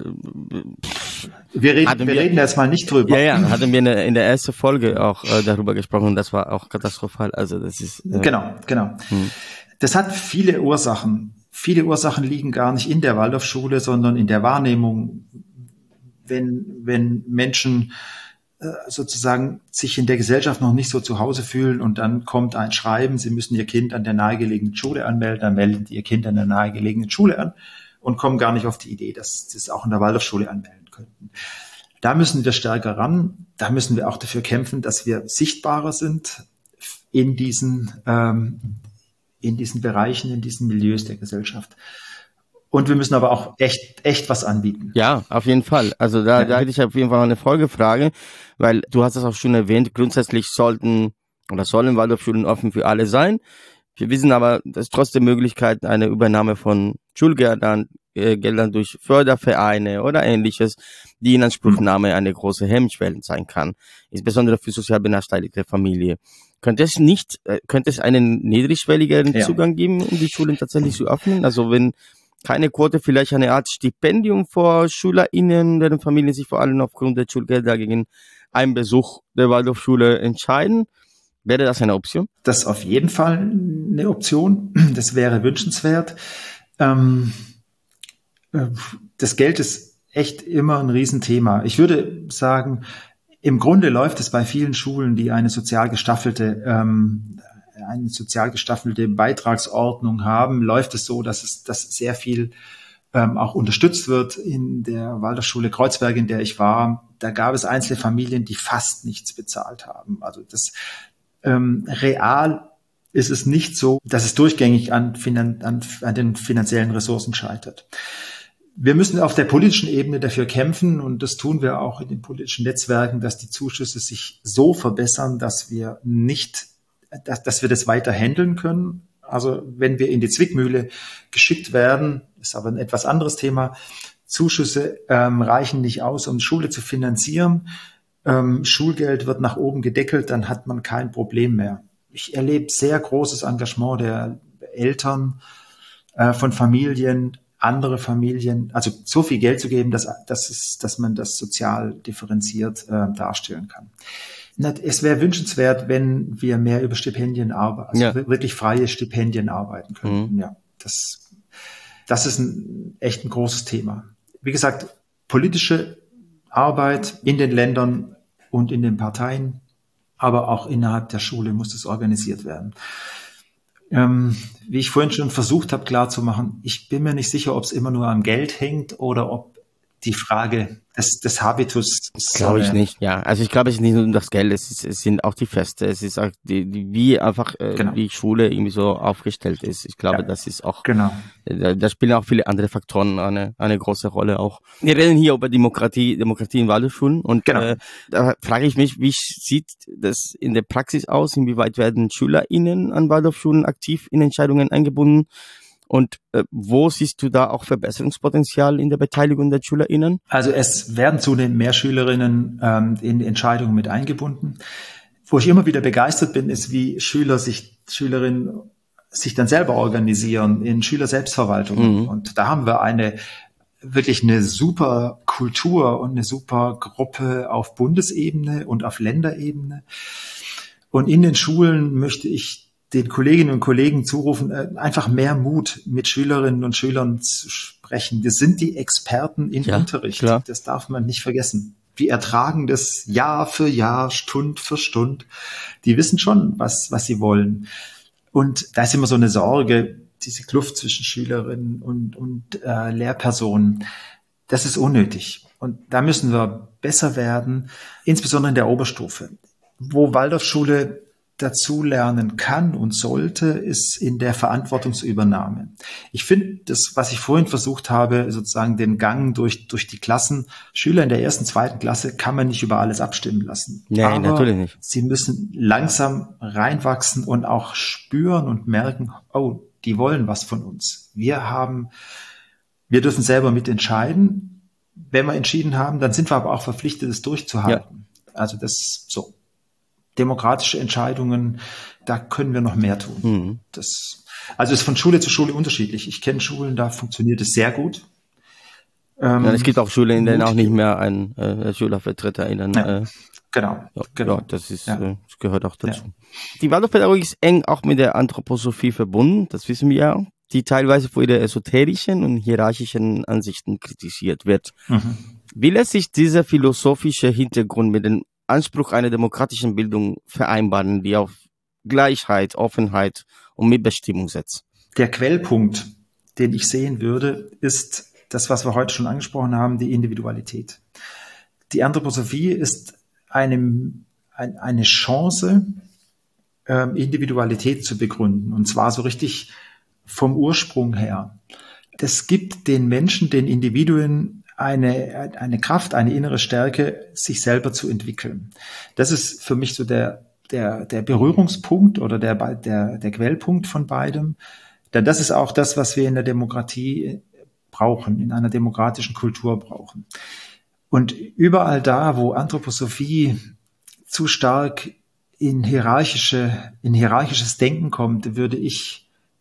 wir reden, wir, wir reden jetzt mal nicht drüber. Ja, ja, hatten wir in der ersten Folge auch äh, darüber gesprochen. Das war auch katastrophal. Also das ist äh, genau, genau. Hm. Das hat viele Ursachen. Viele Ursachen liegen gar nicht in der Waldorfschule, sondern in der Wahrnehmung, wenn wenn Menschen sozusagen sich in der Gesellschaft noch nicht so zu Hause fühlen und dann kommt ein Schreiben, sie müssen ihr Kind an der nahegelegenen Schule anmelden, dann melden die ihr Kind an der nahegelegenen Schule an und kommen gar nicht auf die Idee, dass sie es auch in der Waldorfschule anmelden könnten. Da müssen wir stärker ran, da müssen wir auch dafür kämpfen, dass wir sichtbarer sind in diesen, ähm, in diesen Bereichen, in diesen Milieus der Gesellschaft. Und wir müssen aber auch echt, echt was anbieten. Ja, auf jeden Fall. Also da, ja. da hätte ich auf jeden Fall eine Folgefrage, weil du hast das auch schon erwähnt, grundsätzlich sollten oder sollen Waldorfschulen offen für alle sein. Wir wissen aber, dass trotzdem Möglichkeit eine Übernahme von Schulgeldern äh, Geldern durch Fördervereine oder Ähnliches, die Inanspruchnahme eine große Hemmschwelle sein kann, insbesondere für sozial benachteiligte Familien. Könnte es nicht, äh, könnte es einen niedrigschwelligeren ja. Zugang geben, um die Schulen tatsächlich zu öffnen? Also wenn keine Quote, vielleicht eine Art Stipendium für SchülerInnen, deren Familien sich vor allem aufgrund der Schulgelder gegen einen Besuch der Waldorfschule entscheiden. Wäre das eine Option? Das ist auf jeden Fall eine Option. Das wäre wünschenswert. Ähm, das Geld ist echt immer ein Riesenthema. Ich würde sagen, im Grunde läuft es bei vielen Schulen, die eine sozial gestaffelte ähm, eine sozial gestaffelte Beitragsordnung haben, läuft es so, dass es dass sehr viel ähm, auch unterstützt wird. In der Waldorfschule Kreuzberg, in der ich war, da gab es einzelne Familien, die fast nichts bezahlt haben. Also das ähm, real ist es nicht so, dass es durchgängig an, Finan- an, an den finanziellen Ressourcen scheitert. Wir müssen auf der politischen Ebene dafür kämpfen, und das tun wir auch in den politischen Netzwerken, dass die Zuschüsse sich so verbessern, dass wir nicht, dass, dass wir das weiter handeln können. Also wenn wir in die Zwickmühle geschickt werden, ist aber ein etwas anderes Thema. Zuschüsse ähm, reichen nicht aus, um Schule zu finanzieren. Ähm, Schulgeld wird nach oben gedeckelt, dann hat man kein Problem mehr. Ich erlebe sehr großes Engagement der Eltern, äh, von Familien, andere Familien, also so viel Geld zu geben, dass, dass, es, dass man das sozial differenziert äh, darstellen kann. Es wäre wünschenswert, wenn wir mehr über Stipendien arbeiten, also ja. wirklich freie Stipendien arbeiten könnten. Mhm. Ja, das, das ist ein, echt ein großes Thema. Wie gesagt, politische Arbeit in den Ländern und in den Parteien, aber auch innerhalb der Schule muss das organisiert werden. Ähm, wie ich vorhin schon versucht habe klarzumachen, ich bin mir nicht sicher, ob es immer nur am Geld hängt oder ob die Frage des, des Habitus. Glaube ich nicht, ja. Also ich glaube, es ist nicht nur das Geld, es, ist, es sind auch die Feste, es ist auch die, die wie einfach äh, genau. die Schule irgendwie so aufgestellt ist. Ich glaube, ja, das ist auch, genau. da, da spielen auch viele andere Faktoren eine, eine große Rolle auch. Wir reden hier über Demokratie, Demokratie in Waldorfschulen, und genau. äh, da frage ich mich, wie sieht das in der Praxis aus? Inwieweit werden SchülerInnen an Waldorfschulen aktiv in Entscheidungen eingebunden? Und äh, wo siehst du da auch Verbesserungspotenzial in der Beteiligung der SchülerInnen? Also es werden zunehmend mehr Schülerinnen ähm, in Entscheidungen mit eingebunden. Wo ich immer wieder begeistert bin, ist, wie Schüler sich, Schülerinnen sich dann selber organisieren in Schülerselbstverwaltungen. Mhm. Und da haben wir eine wirklich eine super Kultur und eine super Gruppe auf Bundesebene und auf Länderebene. Und in den Schulen möchte ich den Kolleginnen und Kollegen zurufen, einfach mehr Mut, mit Schülerinnen und Schülern zu sprechen. Wir sind die Experten im ja, Unterricht. Klar. Das darf man nicht vergessen. Wir ertragen das Jahr für Jahr, Stund für Stund. Die wissen schon, was, was sie wollen. Und da ist immer so eine Sorge, diese Kluft zwischen Schülerinnen und, und äh, Lehrpersonen. Das ist unnötig. Und da müssen wir besser werden, insbesondere in der Oberstufe. Wo Waldorfschule dazu lernen kann und sollte, ist in der Verantwortungsübernahme. Ich finde, das, was ich vorhin versucht habe, sozusagen den Gang durch, durch die Klassen, Schüler in der ersten, zweiten Klasse kann man nicht über alles abstimmen lassen. Nee, aber natürlich nicht. Sie müssen langsam reinwachsen und auch spüren und merken, oh, die wollen was von uns. Wir haben, wir dürfen selber mitentscheiden. Wenn wir entschieden haben, dann sind wir aber auch verpflichtet, es durchzuhalten. Ja. Also das so. Demokratische Entscheidungen, da können wir noch mehr tun. Mhm. Das, also ist von Schule zu Schule unterschiedlich. Ich kenne Schulen, da funktioniert es sehr gut. Ähm, ja, es gibt auch Schulen, in denen auch nicht mehr ein äh, SchülervertreterInnen. Ja, äh, genau, ja, genau. Ja, das ist, ja. äh, das gehört auch dazu. Ja. Die Waldorfpädagogik ist eng auch mit der Anthroposophie verbunden, das wissen wir ja, die teilweise für ihre esoterischen und hierarchischen Ansichten kritisiert wird. Mhm. Wie lässt sich dieser philosophische Hintergrund mit dem Anspruch einer demokratischen Bildung vereinbaren, die auf Gleichheit, Offenheit und Mitbestimmung setzt? Der Quellpunkt, den ich sehen würde, ist das, was wir heute schon angesprochen haben, die Individualität. Die Anthroposophie ist eine, eine Chance, Individualität zu begründen, und zwar so richtig vom Ursprung her. Das gibt den Menschen, den Individuen eine, eine Kraft, eine innere Stärke, sich selber zu entwickeln. Das ist für mich so der, der, der Berührungspunkt oder der, der, der Quellpunkt von beidem. Denn das ist auch das, was wir in der Demokratie brauchen, in einer demokratischen Kultur brauchen. Und überall da, wo Anthroposophie zu stark in hierarchische, in hierarchisches Denken kommt, würde ich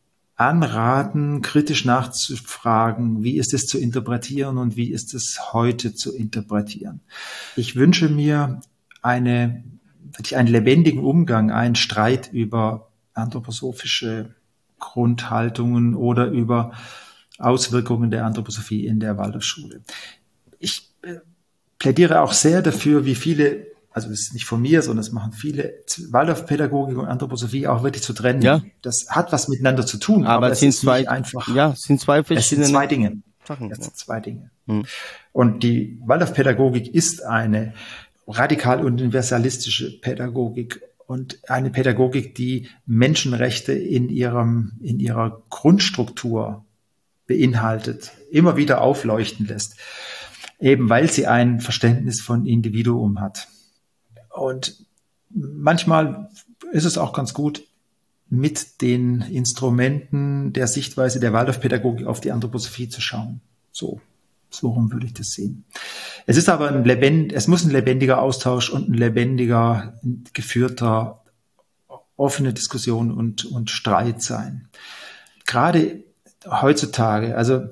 anraten, kritisch nachzufragen, wie ist es zu interpretieren und wie ist es heute zu interpretieren. Ich wünsche mir eine, wirklich einen lebendigen Umgang, einen Streit über anthroposophische Grundhaltungen oder über Auswirkungen der Anthroposophie in der Waldorfschule. Ich plädiere auch sehr dafür, wie viele, also das ist nicht von mir, sondern das machen viele, Waldorfpädagogik und Anthroposophie auch wirklich zu trennen. Ja. Das hat was miteinander zu tun, aber, aber es sind ist zwei, nicht einfach. Ja, es sind zwei verschiedene. Es sind zwei Dinge. Sachen. Das sind zwei Dinge. Mhm. Und die Waldorfpädagogik ist eine radikal universalistische Pädagogik und eine Pädagogik, die Menschenrechte in ihrem, in ihrer Grundstruktur beinhaltet, immer wieder aufleuchten lässt, eben weil sie ein Verständnis von Individuum hat. Und manchmal ist es auch ganz gut, mit den Instrumenten der Sichtweise der Waldorfpädagogik auf die Anthroposophie zu schauen. So, so rum würde ich das sehen. Es ist aber ein lebend, es muss ein lebendiger Austausch und ein lebendiger, geführter, offene Diskussion und, und Streit sein. Gerade heutzutage, also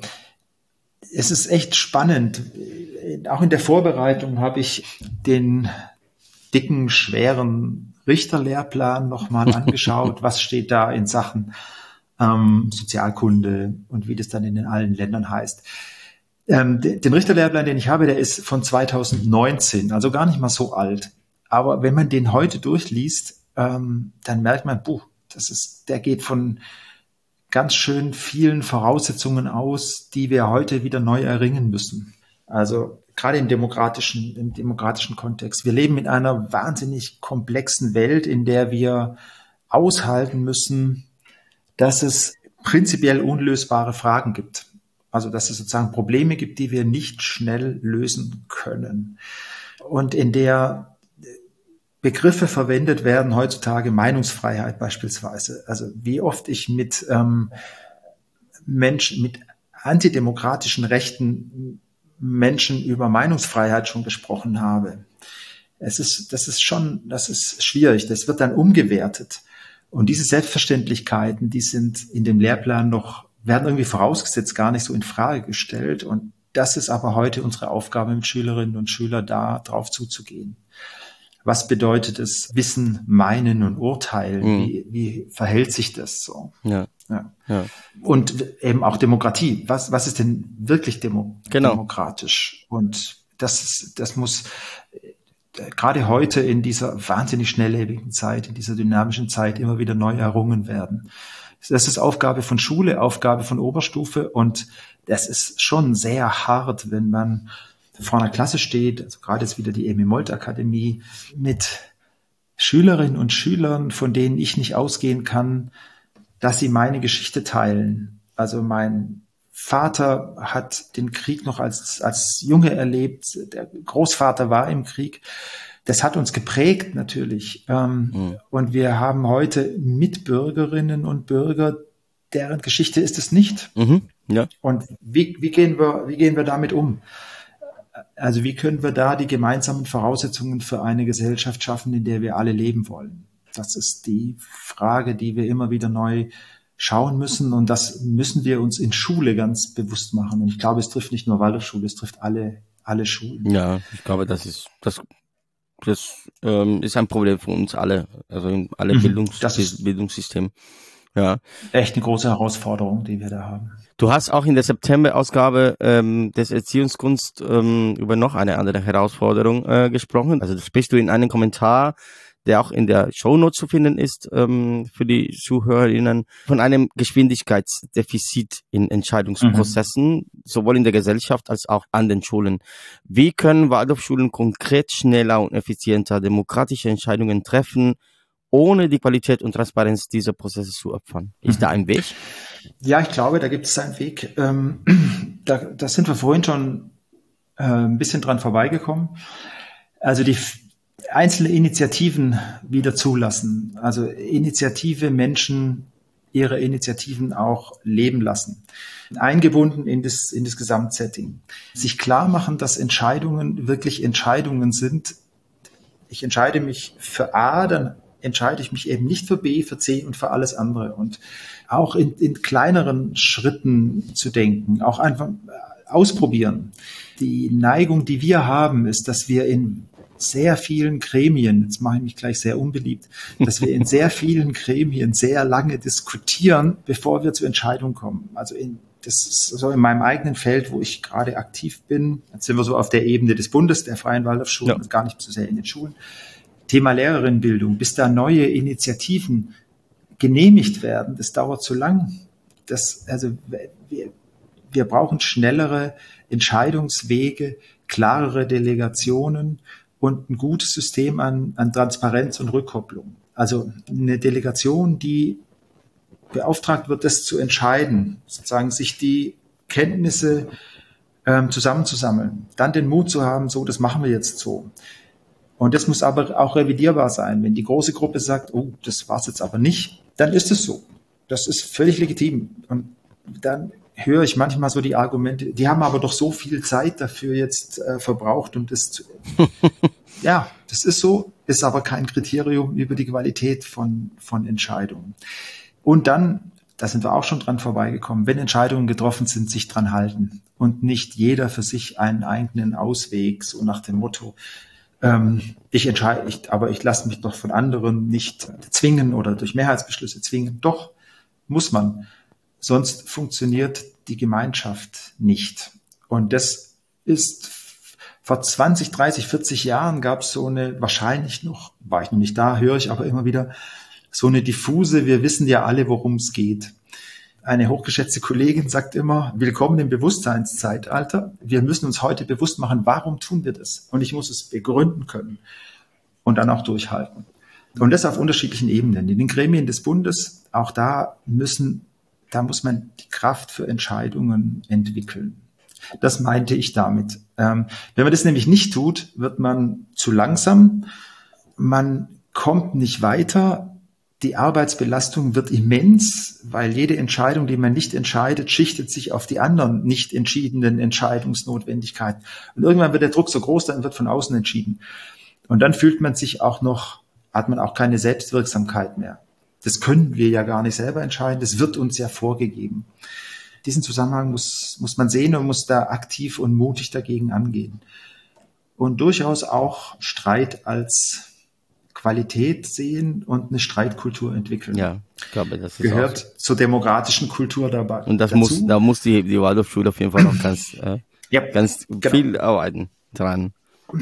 es ist echt spannend. Auch in der Vorbereitung habe ich den dicken, schweren Richterlehrplan nochmal angeschaut. Was steht da in Sachen ähm, Sozialkunde und wie das dann in den allen Ländern heißt. Ähm, den Richterlehrplan, den ich habe, der ist von zweitausendneunzehn, also gar nicht mal so alt. Aber wenn man den heute durchliest, ähm, dann merkt man, puh, das ist, der geht von ganz schön vielen Voraussetzungen aus, die wir heute wieder neu erringen müssen. Also gerade im demokratischen, im demokratischen Kontext. Wir leben in einer wahnsinnig komplexen Welt, in der wir aushalten müssen, dass es prinzipiell unlösbare Fragen gibt. Also dass es sozusagen Probleme gibt, die wir nicht schnell lösen können. Und in der Begriffe verwendet werden heutzutage, Meinungsfreiheit beispielsweise. Also wie oft ich mit ähm, Menschen, mit antidemokratischen Rechten Menschen über Meinungsfreiheit schon gesprochen habe. Es ist, das ist schon, das ist schwierig. Das wird dann umgewertet. Und diese Selbstverständlichkeiten, die sind in dem Lehrplan noch, werden irgendwie vorausgesetzt, gar nicht so in Frage gestellt. Und das ist aber heute unsere Aufgabe mit Schülerinnen und Schülern, da drauf zuzugehen. Was bedeutet es, Wissen, Meinen und Urteilen? Mhm. Wie, wie verhält sich das so? Ja. Ja. Ja. Und eben auch Demokratie. Was, was ist denn wirklich demo- genau. demokratisch? Und das ist, das muss äh, gerade heute in dieser wahnsinnig schnelllebigen Zeit, in dieser dynamischen Zeit immer wieder neu errungen werden. Das ist Aufgabe von Schule, Aufgabe von Oberstufe und das ist schon sehr hart, wenn man vor einer Klasse steht, also gerade jetzt wieder die Emil Molt Akademie, mit Schülerinnen und Schülern, von denen ich nicht ausgehen kann, dass sie meine Geschichte teilen. Also mein Vater hat den Krieg noch als, als Junge erlebt, der Großvater war im Krieg. Das hat uns geprägt natürlich. Ähm, mhm. Und wir haben heute Mitbürgerinnen und Bürger, deren Geschichte ist es nicht. Mhm. Ja. Und wie, wie gehen wir, wie gehen wir damit um? Also wie können wir da die gemeinsamen Voraussetzungen für eine Gesellschaft schaffen, in der wir alle leben wollen? Das ist die Frage, die wir immer wieder neu schauen müssen. Und das müssen wir uns in Schule ganz bewusst machen. Und ich glaube, es trifft nicht nur Waldorfschule, es trifft alle, alle Schulen. Ja, ich glaube, das ist, das, das ähm, ist ein Problem für uns alle. Also in alle mhm, Bildungs- das ist Bildungssystem. Ja. Echt eine große Herausforderung, die wir da haben. Du hast auch in der September-Ausgabe ähm, des Erziehungskunst ähm, über noch eine andere Herausforderung äh, gesprochen. Also das sprichst du in einem Kommentar, der auch in der Shownote zu finden ist, ähm, für die ZuhörerInnen, von einem Geschwindigkeitsdefizit in Entscheidungsprozessen, mhm. sowohl in der Gesellschaft als auch an den Schulen. Wie können Waldorfschulen konkret schneller und effizienter demokratische Entscheidungen treffen, ohne die Qualität und Transparenz dieser Prozesse zu opfern? Ist mhm. da ein Weg? Ja, ich glaube, da gibt es einen Weg. Ähm, da, da sind wir vorhin schon äh, ein bisschen dran vorbeigekommen. Also die einzelne Initiativen wieder zulassen. Also Initiative Menschen ihre Initiativen auch leben lassen. Eingebunden in das, in das Gesamtsetting. Sich klar machen, dass Entscheidungen wirklich Entscheidungen sind. Ich entscheide mich für A, dann entscheide ich mich eben nicht für B, für C und für alles andere. Und auch in, in kleineren Schritten zu denken, auch einfach ausprobieren. Die Neigung, die wir haben, ist, dass wir in sehr vielen Gremien, jetzt mache ich mich gleich sehr unbeliebt, dass wir in sehr vielen Gremien sehr lange diskutieren, bevor wir zur Entscheidung kommen. Also in, das ist so in meinem eigenen Feld, wo ich gerade aktiv bin. Jetzt sind wir so auf der Ebene des Bundes, der Freien Waldorfschulen, ja. gar nicht so sehr in den Schulen. Thema Lehrerinnenbildung, bis da neue Initiativen genehmigt werden, das dauert zu lang. Das, also wir, wir brauchen schnellere Entscheidungswege, klarere Delegationen und ein gutes System an, an Transparenz und Rückkopplung. Also eine Delegation, die beauftragt wird, das zu entscheiden, sozusagen sich die Kenntnisse ähm, zusammenzusammeln, dann den Mut zu haben, so, das machen wir jetzt so. Und das muss aber auch revidierbar sein. Wenn die große Gruppe sagt, oh, das war's jetzt aber nicht, dann ist es so. Das ist völlig legitim. Und dann höre ich manchmal so die Argumente, die haben aber doch so viel Zeit dafür jetzt äh, verbraucht und das zu, ja, das ist so, ist aber kein Kriterium über die Qualität von, von Entscheidungen. Und dann, da sind wir auch schon dran vorbeigekommen, wenn Entscheidungen getroffen sind, sich dran halten und nicht jeder für sich einen eigenen Ausweg, so nach dem Motto, ähm, ich entscheide, ich, aber ich lasse mich doch von anderen nicht zwingen oder durch Mehrheitsbeschlüsse zwingen. Doch, muss man. Sonst funktioniert die Gemeinschaft nicht. Und das ist vor zwanzig, dreißig, vierzig Jahren gab es so eine, wahrscheinlich noch, war ich noch nicht da, höre ich aber immer wieder, so eine diffuse, wir wissen ja alle, worum es geht. Eine hochgeschätzte Kollegin sagt immer, willkommen im Bewusstseinszeitalter. Wir müssen uns heute bewusst machen, warum tun wir das? Und ich muss es begründen können und dann auch durchhalten. Und das auf unterschiedlichen Ebenen. In den Gremien des Bundes, auch da müssen, da muss man die Kraft für Entscheidungen entwickeln. Das meinte ich damit. Ähm, wenn man das nämlich nicht tut, wird man zu langsam. Man kommt nicht weiter. Die Arbeitsbelastung wird immens, weil jede Entscheidung, die man nicht entscheidet, schichtet sich auf die anderen nicht entschiedenen Entscheidungsnotwendigkeiten. Und irgendwann wird der Druck so groß, dann wird von außen entschieden. Und dann fühlt man sich auch noch, hat man auch keine Selbstwirksamkeit mehr. Das können wir ja gar nicht selber entscheiden, das wird uns ja vorgegeben. Diesen Zusammenhang muss, muss man sehen und muss da aktiv und mutig dagegen angehen. Und durchaus auch Streit als Qualität sehen und eine Streitkultur entwickeln. Ja, ich glaube, das ist gehört auch zur demokratischen Kultur dabei. Und das dazu. muss, da muss die, die Waldorfschule auf jeden Fall noch ganz, äh, ja, ganz genau. viel arbeiten dran.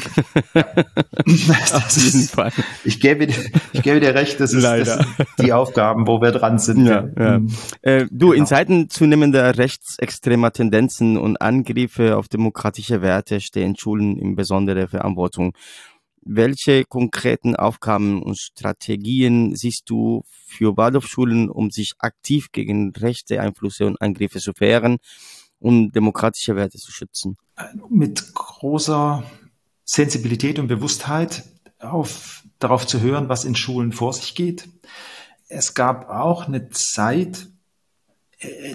das auf jeden ist, Fall. Ich gebe, ich gebe dir recht, das, ist, das sind die Aufgaben, wo wir dran sind. Ja, ja. Äh, du, genau. In Zeiten zunehmender rechtsextremer Tendenzen und Angriffe auf demokratische Werte stehen Schulen in besonderer Verantwortung. Welche konkreten Aufgaben und Strategien siehst du für Waldorfschulen, um sich aktiv gegen rechte Einflüsse und Angriffe zu wehren und demokratische Werte zu schützen? Mit großer Sensibilität und Bewusstheit auf, darauf zu hören, was in Schulen vor sich geht. Es gab auch eine Zeit, äh,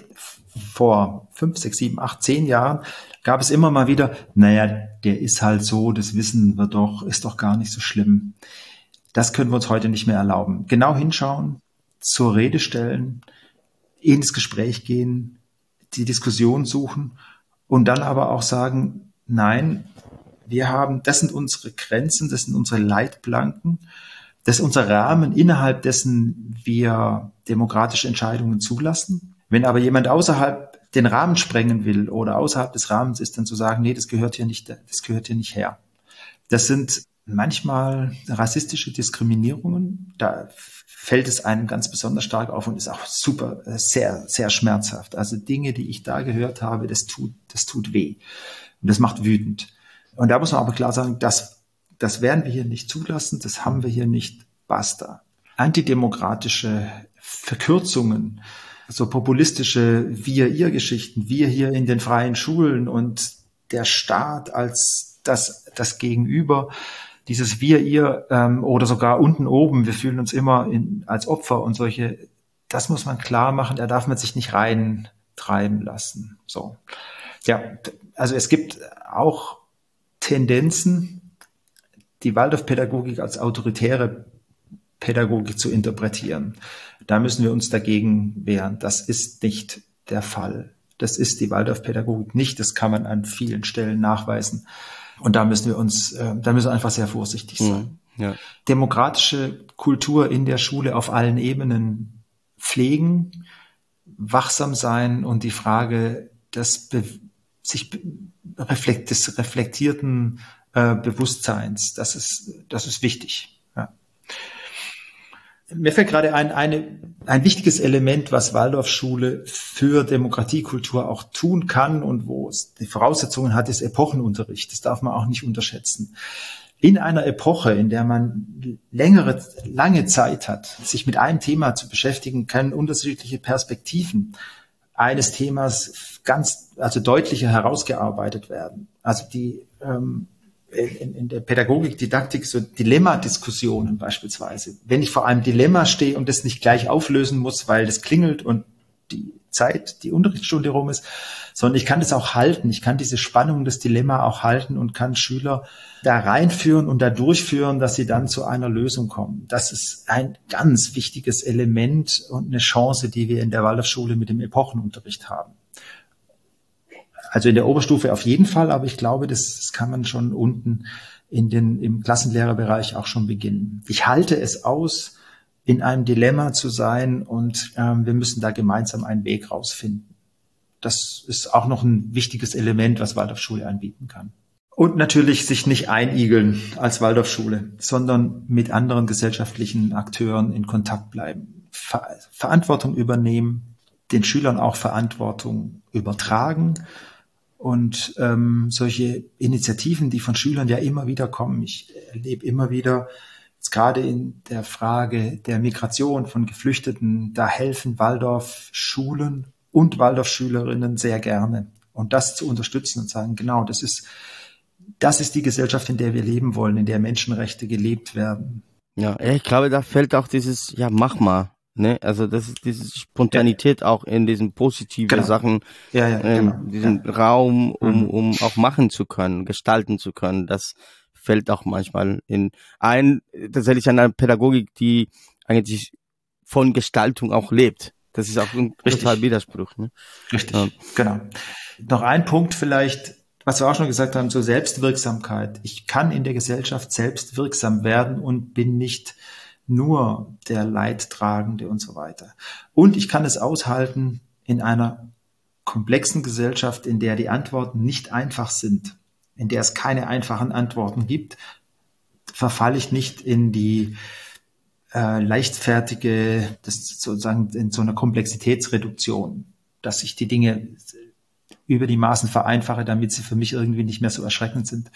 vor fünf, sechs, sieben, acht, zehn Jahren, gab es immer mal wieder, naja, der ist halt so, das wissen wir doch, ist doch gar nicht so schlimm. Das können wir uns heute nicht mehr erlauben. Genau hinschauen, zur Rede stellen, ins Gespräch gehen, die Diskussion suchen und dann aber auch sagen, nein, wir haben, das sind unsere Grenzen, das sind unsere Leitplanken, das ist unser Rahmen, innerhalb dessen wir demokratische Entscheidungen zulassen. Wenn aber jemand außerhalb den Rahmen sprengen will oder außerhalb des Rahmens ist, dann zu sagen, nee, das gehört hier nicht, das gehört hier nicht her. Das sind manchmal rassistische Diskriminierungen. Da fällt es einem ganz besonders stark auf und ist auch super, sehr, sehr schmerzhaft. Also Dinge, die ich da gehört habe, das tut, das tut weh. Und das macht wütend. Und da muss man aber klar sagen, das, das werden wir hier nicht zulassen, das haben wir hier nicht, basta. Antidemokratische Verkürzungen, so populistische Wir-Ihr-Geschichten, wir hier in den freien Schulen und der Staat als das, das Gegenüber, dieses Wir-Ihr ähm, oder sogar unten oben, wir fühlen uns immer in, als Opfer und solche, das muss man klar machen, da darf man sich nicht reintreiben lassen. So, ja, also es gibt auch Tendenzen, die Waldorfpädagogik als autoritäre Pädagogik zu interpretieren. Da müssen wir uns dagegen wehren. Das ist nicht der Fall. Das ist die Waldorfpädagogik nicht. Das kann man an vielen Stellen nachweisen. Und da müssen wir uns, äh, da müssen wir einfach sehr vorsichtig sein. Ja. Demokratische Kultur in der Schule auf allen Ebenen pflegen, wachsam sein und die Frage des Be- sich be- reflekt- des reflektierten äh, Bewusstseins, das ist, das ist wichtig. Ja. Mir fällt gerade ein, eine, ein wichtiges Element, was Waldorfschule für Demokratiekultur auch tun kann und wo es die Voraussetzungen hat, ist Epochenunterricht. Das darf man auch nicht unterschätzen. In einer Epoche, in der man längere, lange Zeit hat, sich mit einem Thema zu beschäftigen, können unterschiedliche Perspektiven eines Themas ganz, also deutlicher herausgearbeitet werden. Also die, ähm, In, in der Pädagogik, Didaktik, so Dilemma-Diskussionen beispielsweise. Wenn ich vor einem Dilemma stehe und das nicht gleich auflösen muss, weil das klingelt und die Zeit, die Unterrichtsstunde rum ist, sondern ich kann das auch halten. Ich kann diese Spannung des Dilemma auch halten und kann Schüler da reinführen und da durchführen, dass sie dann zu einer Lösung kommen. Das ist ein ganz wichtiges Element und eine Chance, die wir in der Waldorfschule mit dem Epochenunterricht haben. Also in der Oberstufe auf jeden Fall, aber ich glaube, das, das kann man schon unten in den, im Klassenlehrerbereich auch schon beginnen. Ich halte es aus, in einem Dilemma zu sein und ähm, wir müssen da gemeinsam einen Weg rausfinden. Das ist auch noch ein wichtiges Element, was Waldorfschule anbieten kann. Und natürlich sich nicht einigeln als Waldorfschule, sondern mit anderen gesellschaftlichen Akteuren in Kontakt bleiben. Ver- Verantwortung übernehmen, den Schülern auch Verantwortung übertragen. Und ähm, solche Initiativen, die von Schülern ja immer wieder kommen, ich erlebe immer wieder, jetzt gerade in der Frage der Migration von Geflüchteten, da helfen Waldorfschulen und Waldorfschülerinnen sehr gerne. Und das zu unterstützen und sagen, genau, das ist, das ist die Gesellschaft, in der wir leben wollen, in der Menschenrechte gelebt werden. Ja, ich glaube, da fällt auch dieses, ja, mach mal. Ne, also das ist diese Spontanität ja. auch in diesen positiven genau. Sachen, ja, ja, in genau. diesem ja. Raum, um mhm. um auch machen zu können, gestalten zu können. Das fällt auch manchmal in ein, tatsächlich an einer Pädagogik, die eigentlich von Gestaltung auch lebt. Das ist auch ein total Widerspruch. Ne? Richtig, ja. genau. Noch ein Punkt vielleicht, was wir auch schon gesagt haben, so Selbstwirksamkeit. Ich kann in der Gesellschaft selbst wirksam werden und bin nicht nur der Leidtragende und so weiter. Und ich kann es aushalten in einer komplexen Gesellschaft, in der die Antworten nicht einfach sind, in der es keine einfachen Antworten gibt, verfalle ich nicht in die äh, leichtfertige, das sozusagen in so einer Komplexitätsreduktion, dass ich die Dinge über die Maßen vereinfache, damit sie für mich irgendwie nicht mehr so erschreckend sind.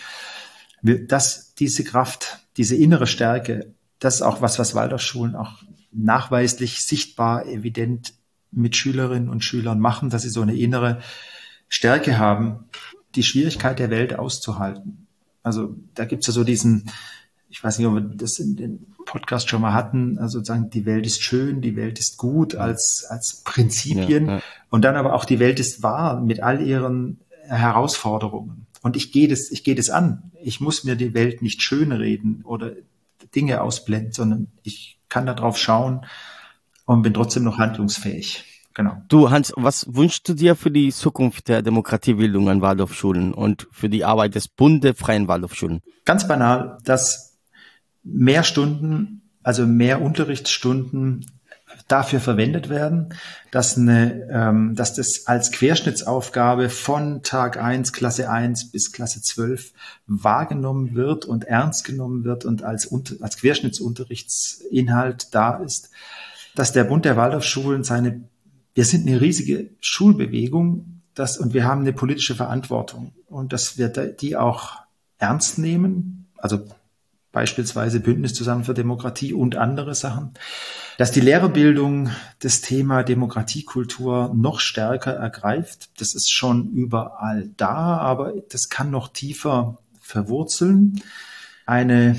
Das, diese Kraft, diese innere Stärke, das ist auch was, was Waldorfschulen auch nachweislich, sichtbar, evident mit Schülerinnen und Schülern machen, dass sie so eine innere Stärke haben, die Schwierigkeit der Welt auszuhalten. Also da gibt's ja so diesen, ich weiß nicht, ob wir das in den Podcast schon mal hatten, also sozusagen die Welt ist schön, die Welt ist gut als als Prinzipien ja, ja. Und dann aber auch die Welt ist wahr mit all ihren Herausforderungen. Und ich gehe das, ich gehe das an. Ich muss mir die Welt nicht schönreden oder Dinge ausblenden, sondern ich kann da drauf schauen und bin trotzdem noch handlungsfähig. Genau. Du, Hans, was wünschst du dir für die Zukunft der Demokratiebildung an Waldorfschulen und für die Arbeit des Bundes freien Waldorfschulen? Ganz banal, dass mehr Stunden, also mehr Unterrichtsstunden dafür verwendet werden, dass eine, ähm, dass das als Querschnittsaufgabe von Tag eins, Klasse eins bis Klasse zwölf wahrgenommen wird und ernst genommen wird und als, als Querschnittsunterrichtsinhalt da ist, dass der Bund der Waldorfschulen seine, wir sind eine riesige Schulbewegung, das, und wir haben eine politische Verantwortung und dass wir die auch ernst nehmen, also beispielsweise Bündnis zusammen für Demokratie und andere Sachen, dass die Lehrerbildung das Thema Demokratiekultur noch stärker ergreift. Das ist schon überall da, aber das kann noch tiefer verwurzeln. Eine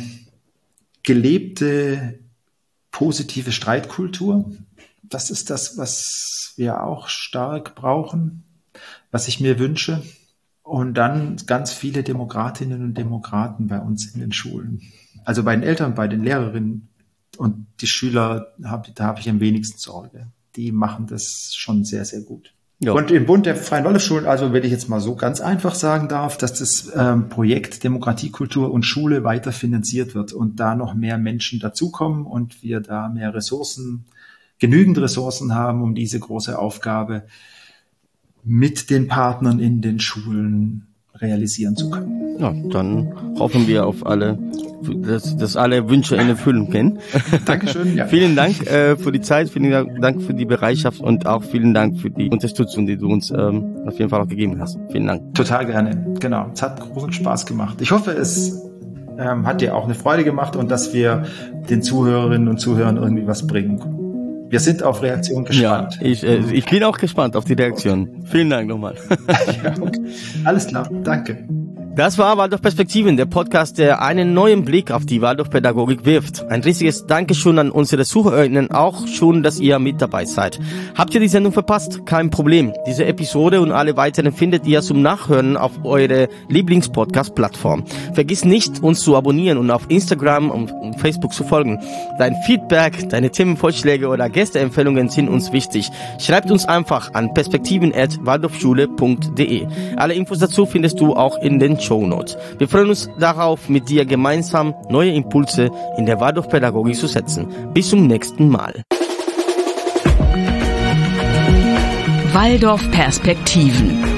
gelebte, positive Streitkultur, das ist das, was wir auch stark brauchen, was ich mir wünsche. Und dann ganz viele Demokratinnen und Demokraten bei uns in den Schulen. Also bei den Eltern, bei den Lehrerinnen und die Schüler, hab, da habe ich am wenigsten Sorge. Die machen das schon sehr, sehr gut. Jo. Und im Bund der freien Waldorfschulen, also wenn ich jetzt mal so ganz einfach sagen darf, dass das ähm, Projekt Demokratiekultur und Schule weiter finanziert wird und da noch mehr Menschen dazukommen und wir da mehr Ressourcen, genügend Ressourcen haben, um diese große Aufgabe mit den Partnern in den Schulen realisieren zu können. Ja, dann hoffen wir auf alle, dass, dass alle Wünsche in Erfüllung gehen. Dankeschön. Ja. Vielen Dank äh, für die Zeit, vielen Dank für die Bereitschaft und auch vielen Dank für die Unterstützung, die du uns ähm, auf jeden Fall auch gegeben hast. Vielen Dank. Total gerne, genau. Es hat großen Spaß gemacht. Ich hoffe, es ähm, hat dir auch eine Freude gemacht und dass wir den Zuhörerinnen und Zuhörern irgendwie was bringen. Wir sind auf Reaktion gespannt. Ja, ich, äh, ich bin auch gespannt auf die Reaktion. Vielen Dank nochmal. Ja, okay. Alles klar, danke. Das war Waldorf Perspektiven, der Podcast, der einen neuen Blick auf die Waldorfpädagogik wirft. Ein riesiges Dankeschön an unsere ZuhörerInnen, auch schon, dass ihr mit dabei seid. Habt ihr die Sendung verpasst? Kein Problem. Diese Episode und alle weiteren findet ihr zum Nachhören auf eure Lieblingspodcast-Plattform. Vergiss nicht, uns zu abonnieren und auf Instagram und Facebook zu folgen. Dein Feedback, deine Themenvorschläge oder Gästeempfehlungen sind uns wichtig. Schreibt uns einfach an perspektiven at waldorfschule punkt de. Alle Infos dazu findest du auch in den Shownotes. Wir freuen uns darauf, mit dir gemeinsam neue Impulse in der Waldorfpädagogik zu setzen. Bis zum nächsten Mal. Waldorf Perspektiven.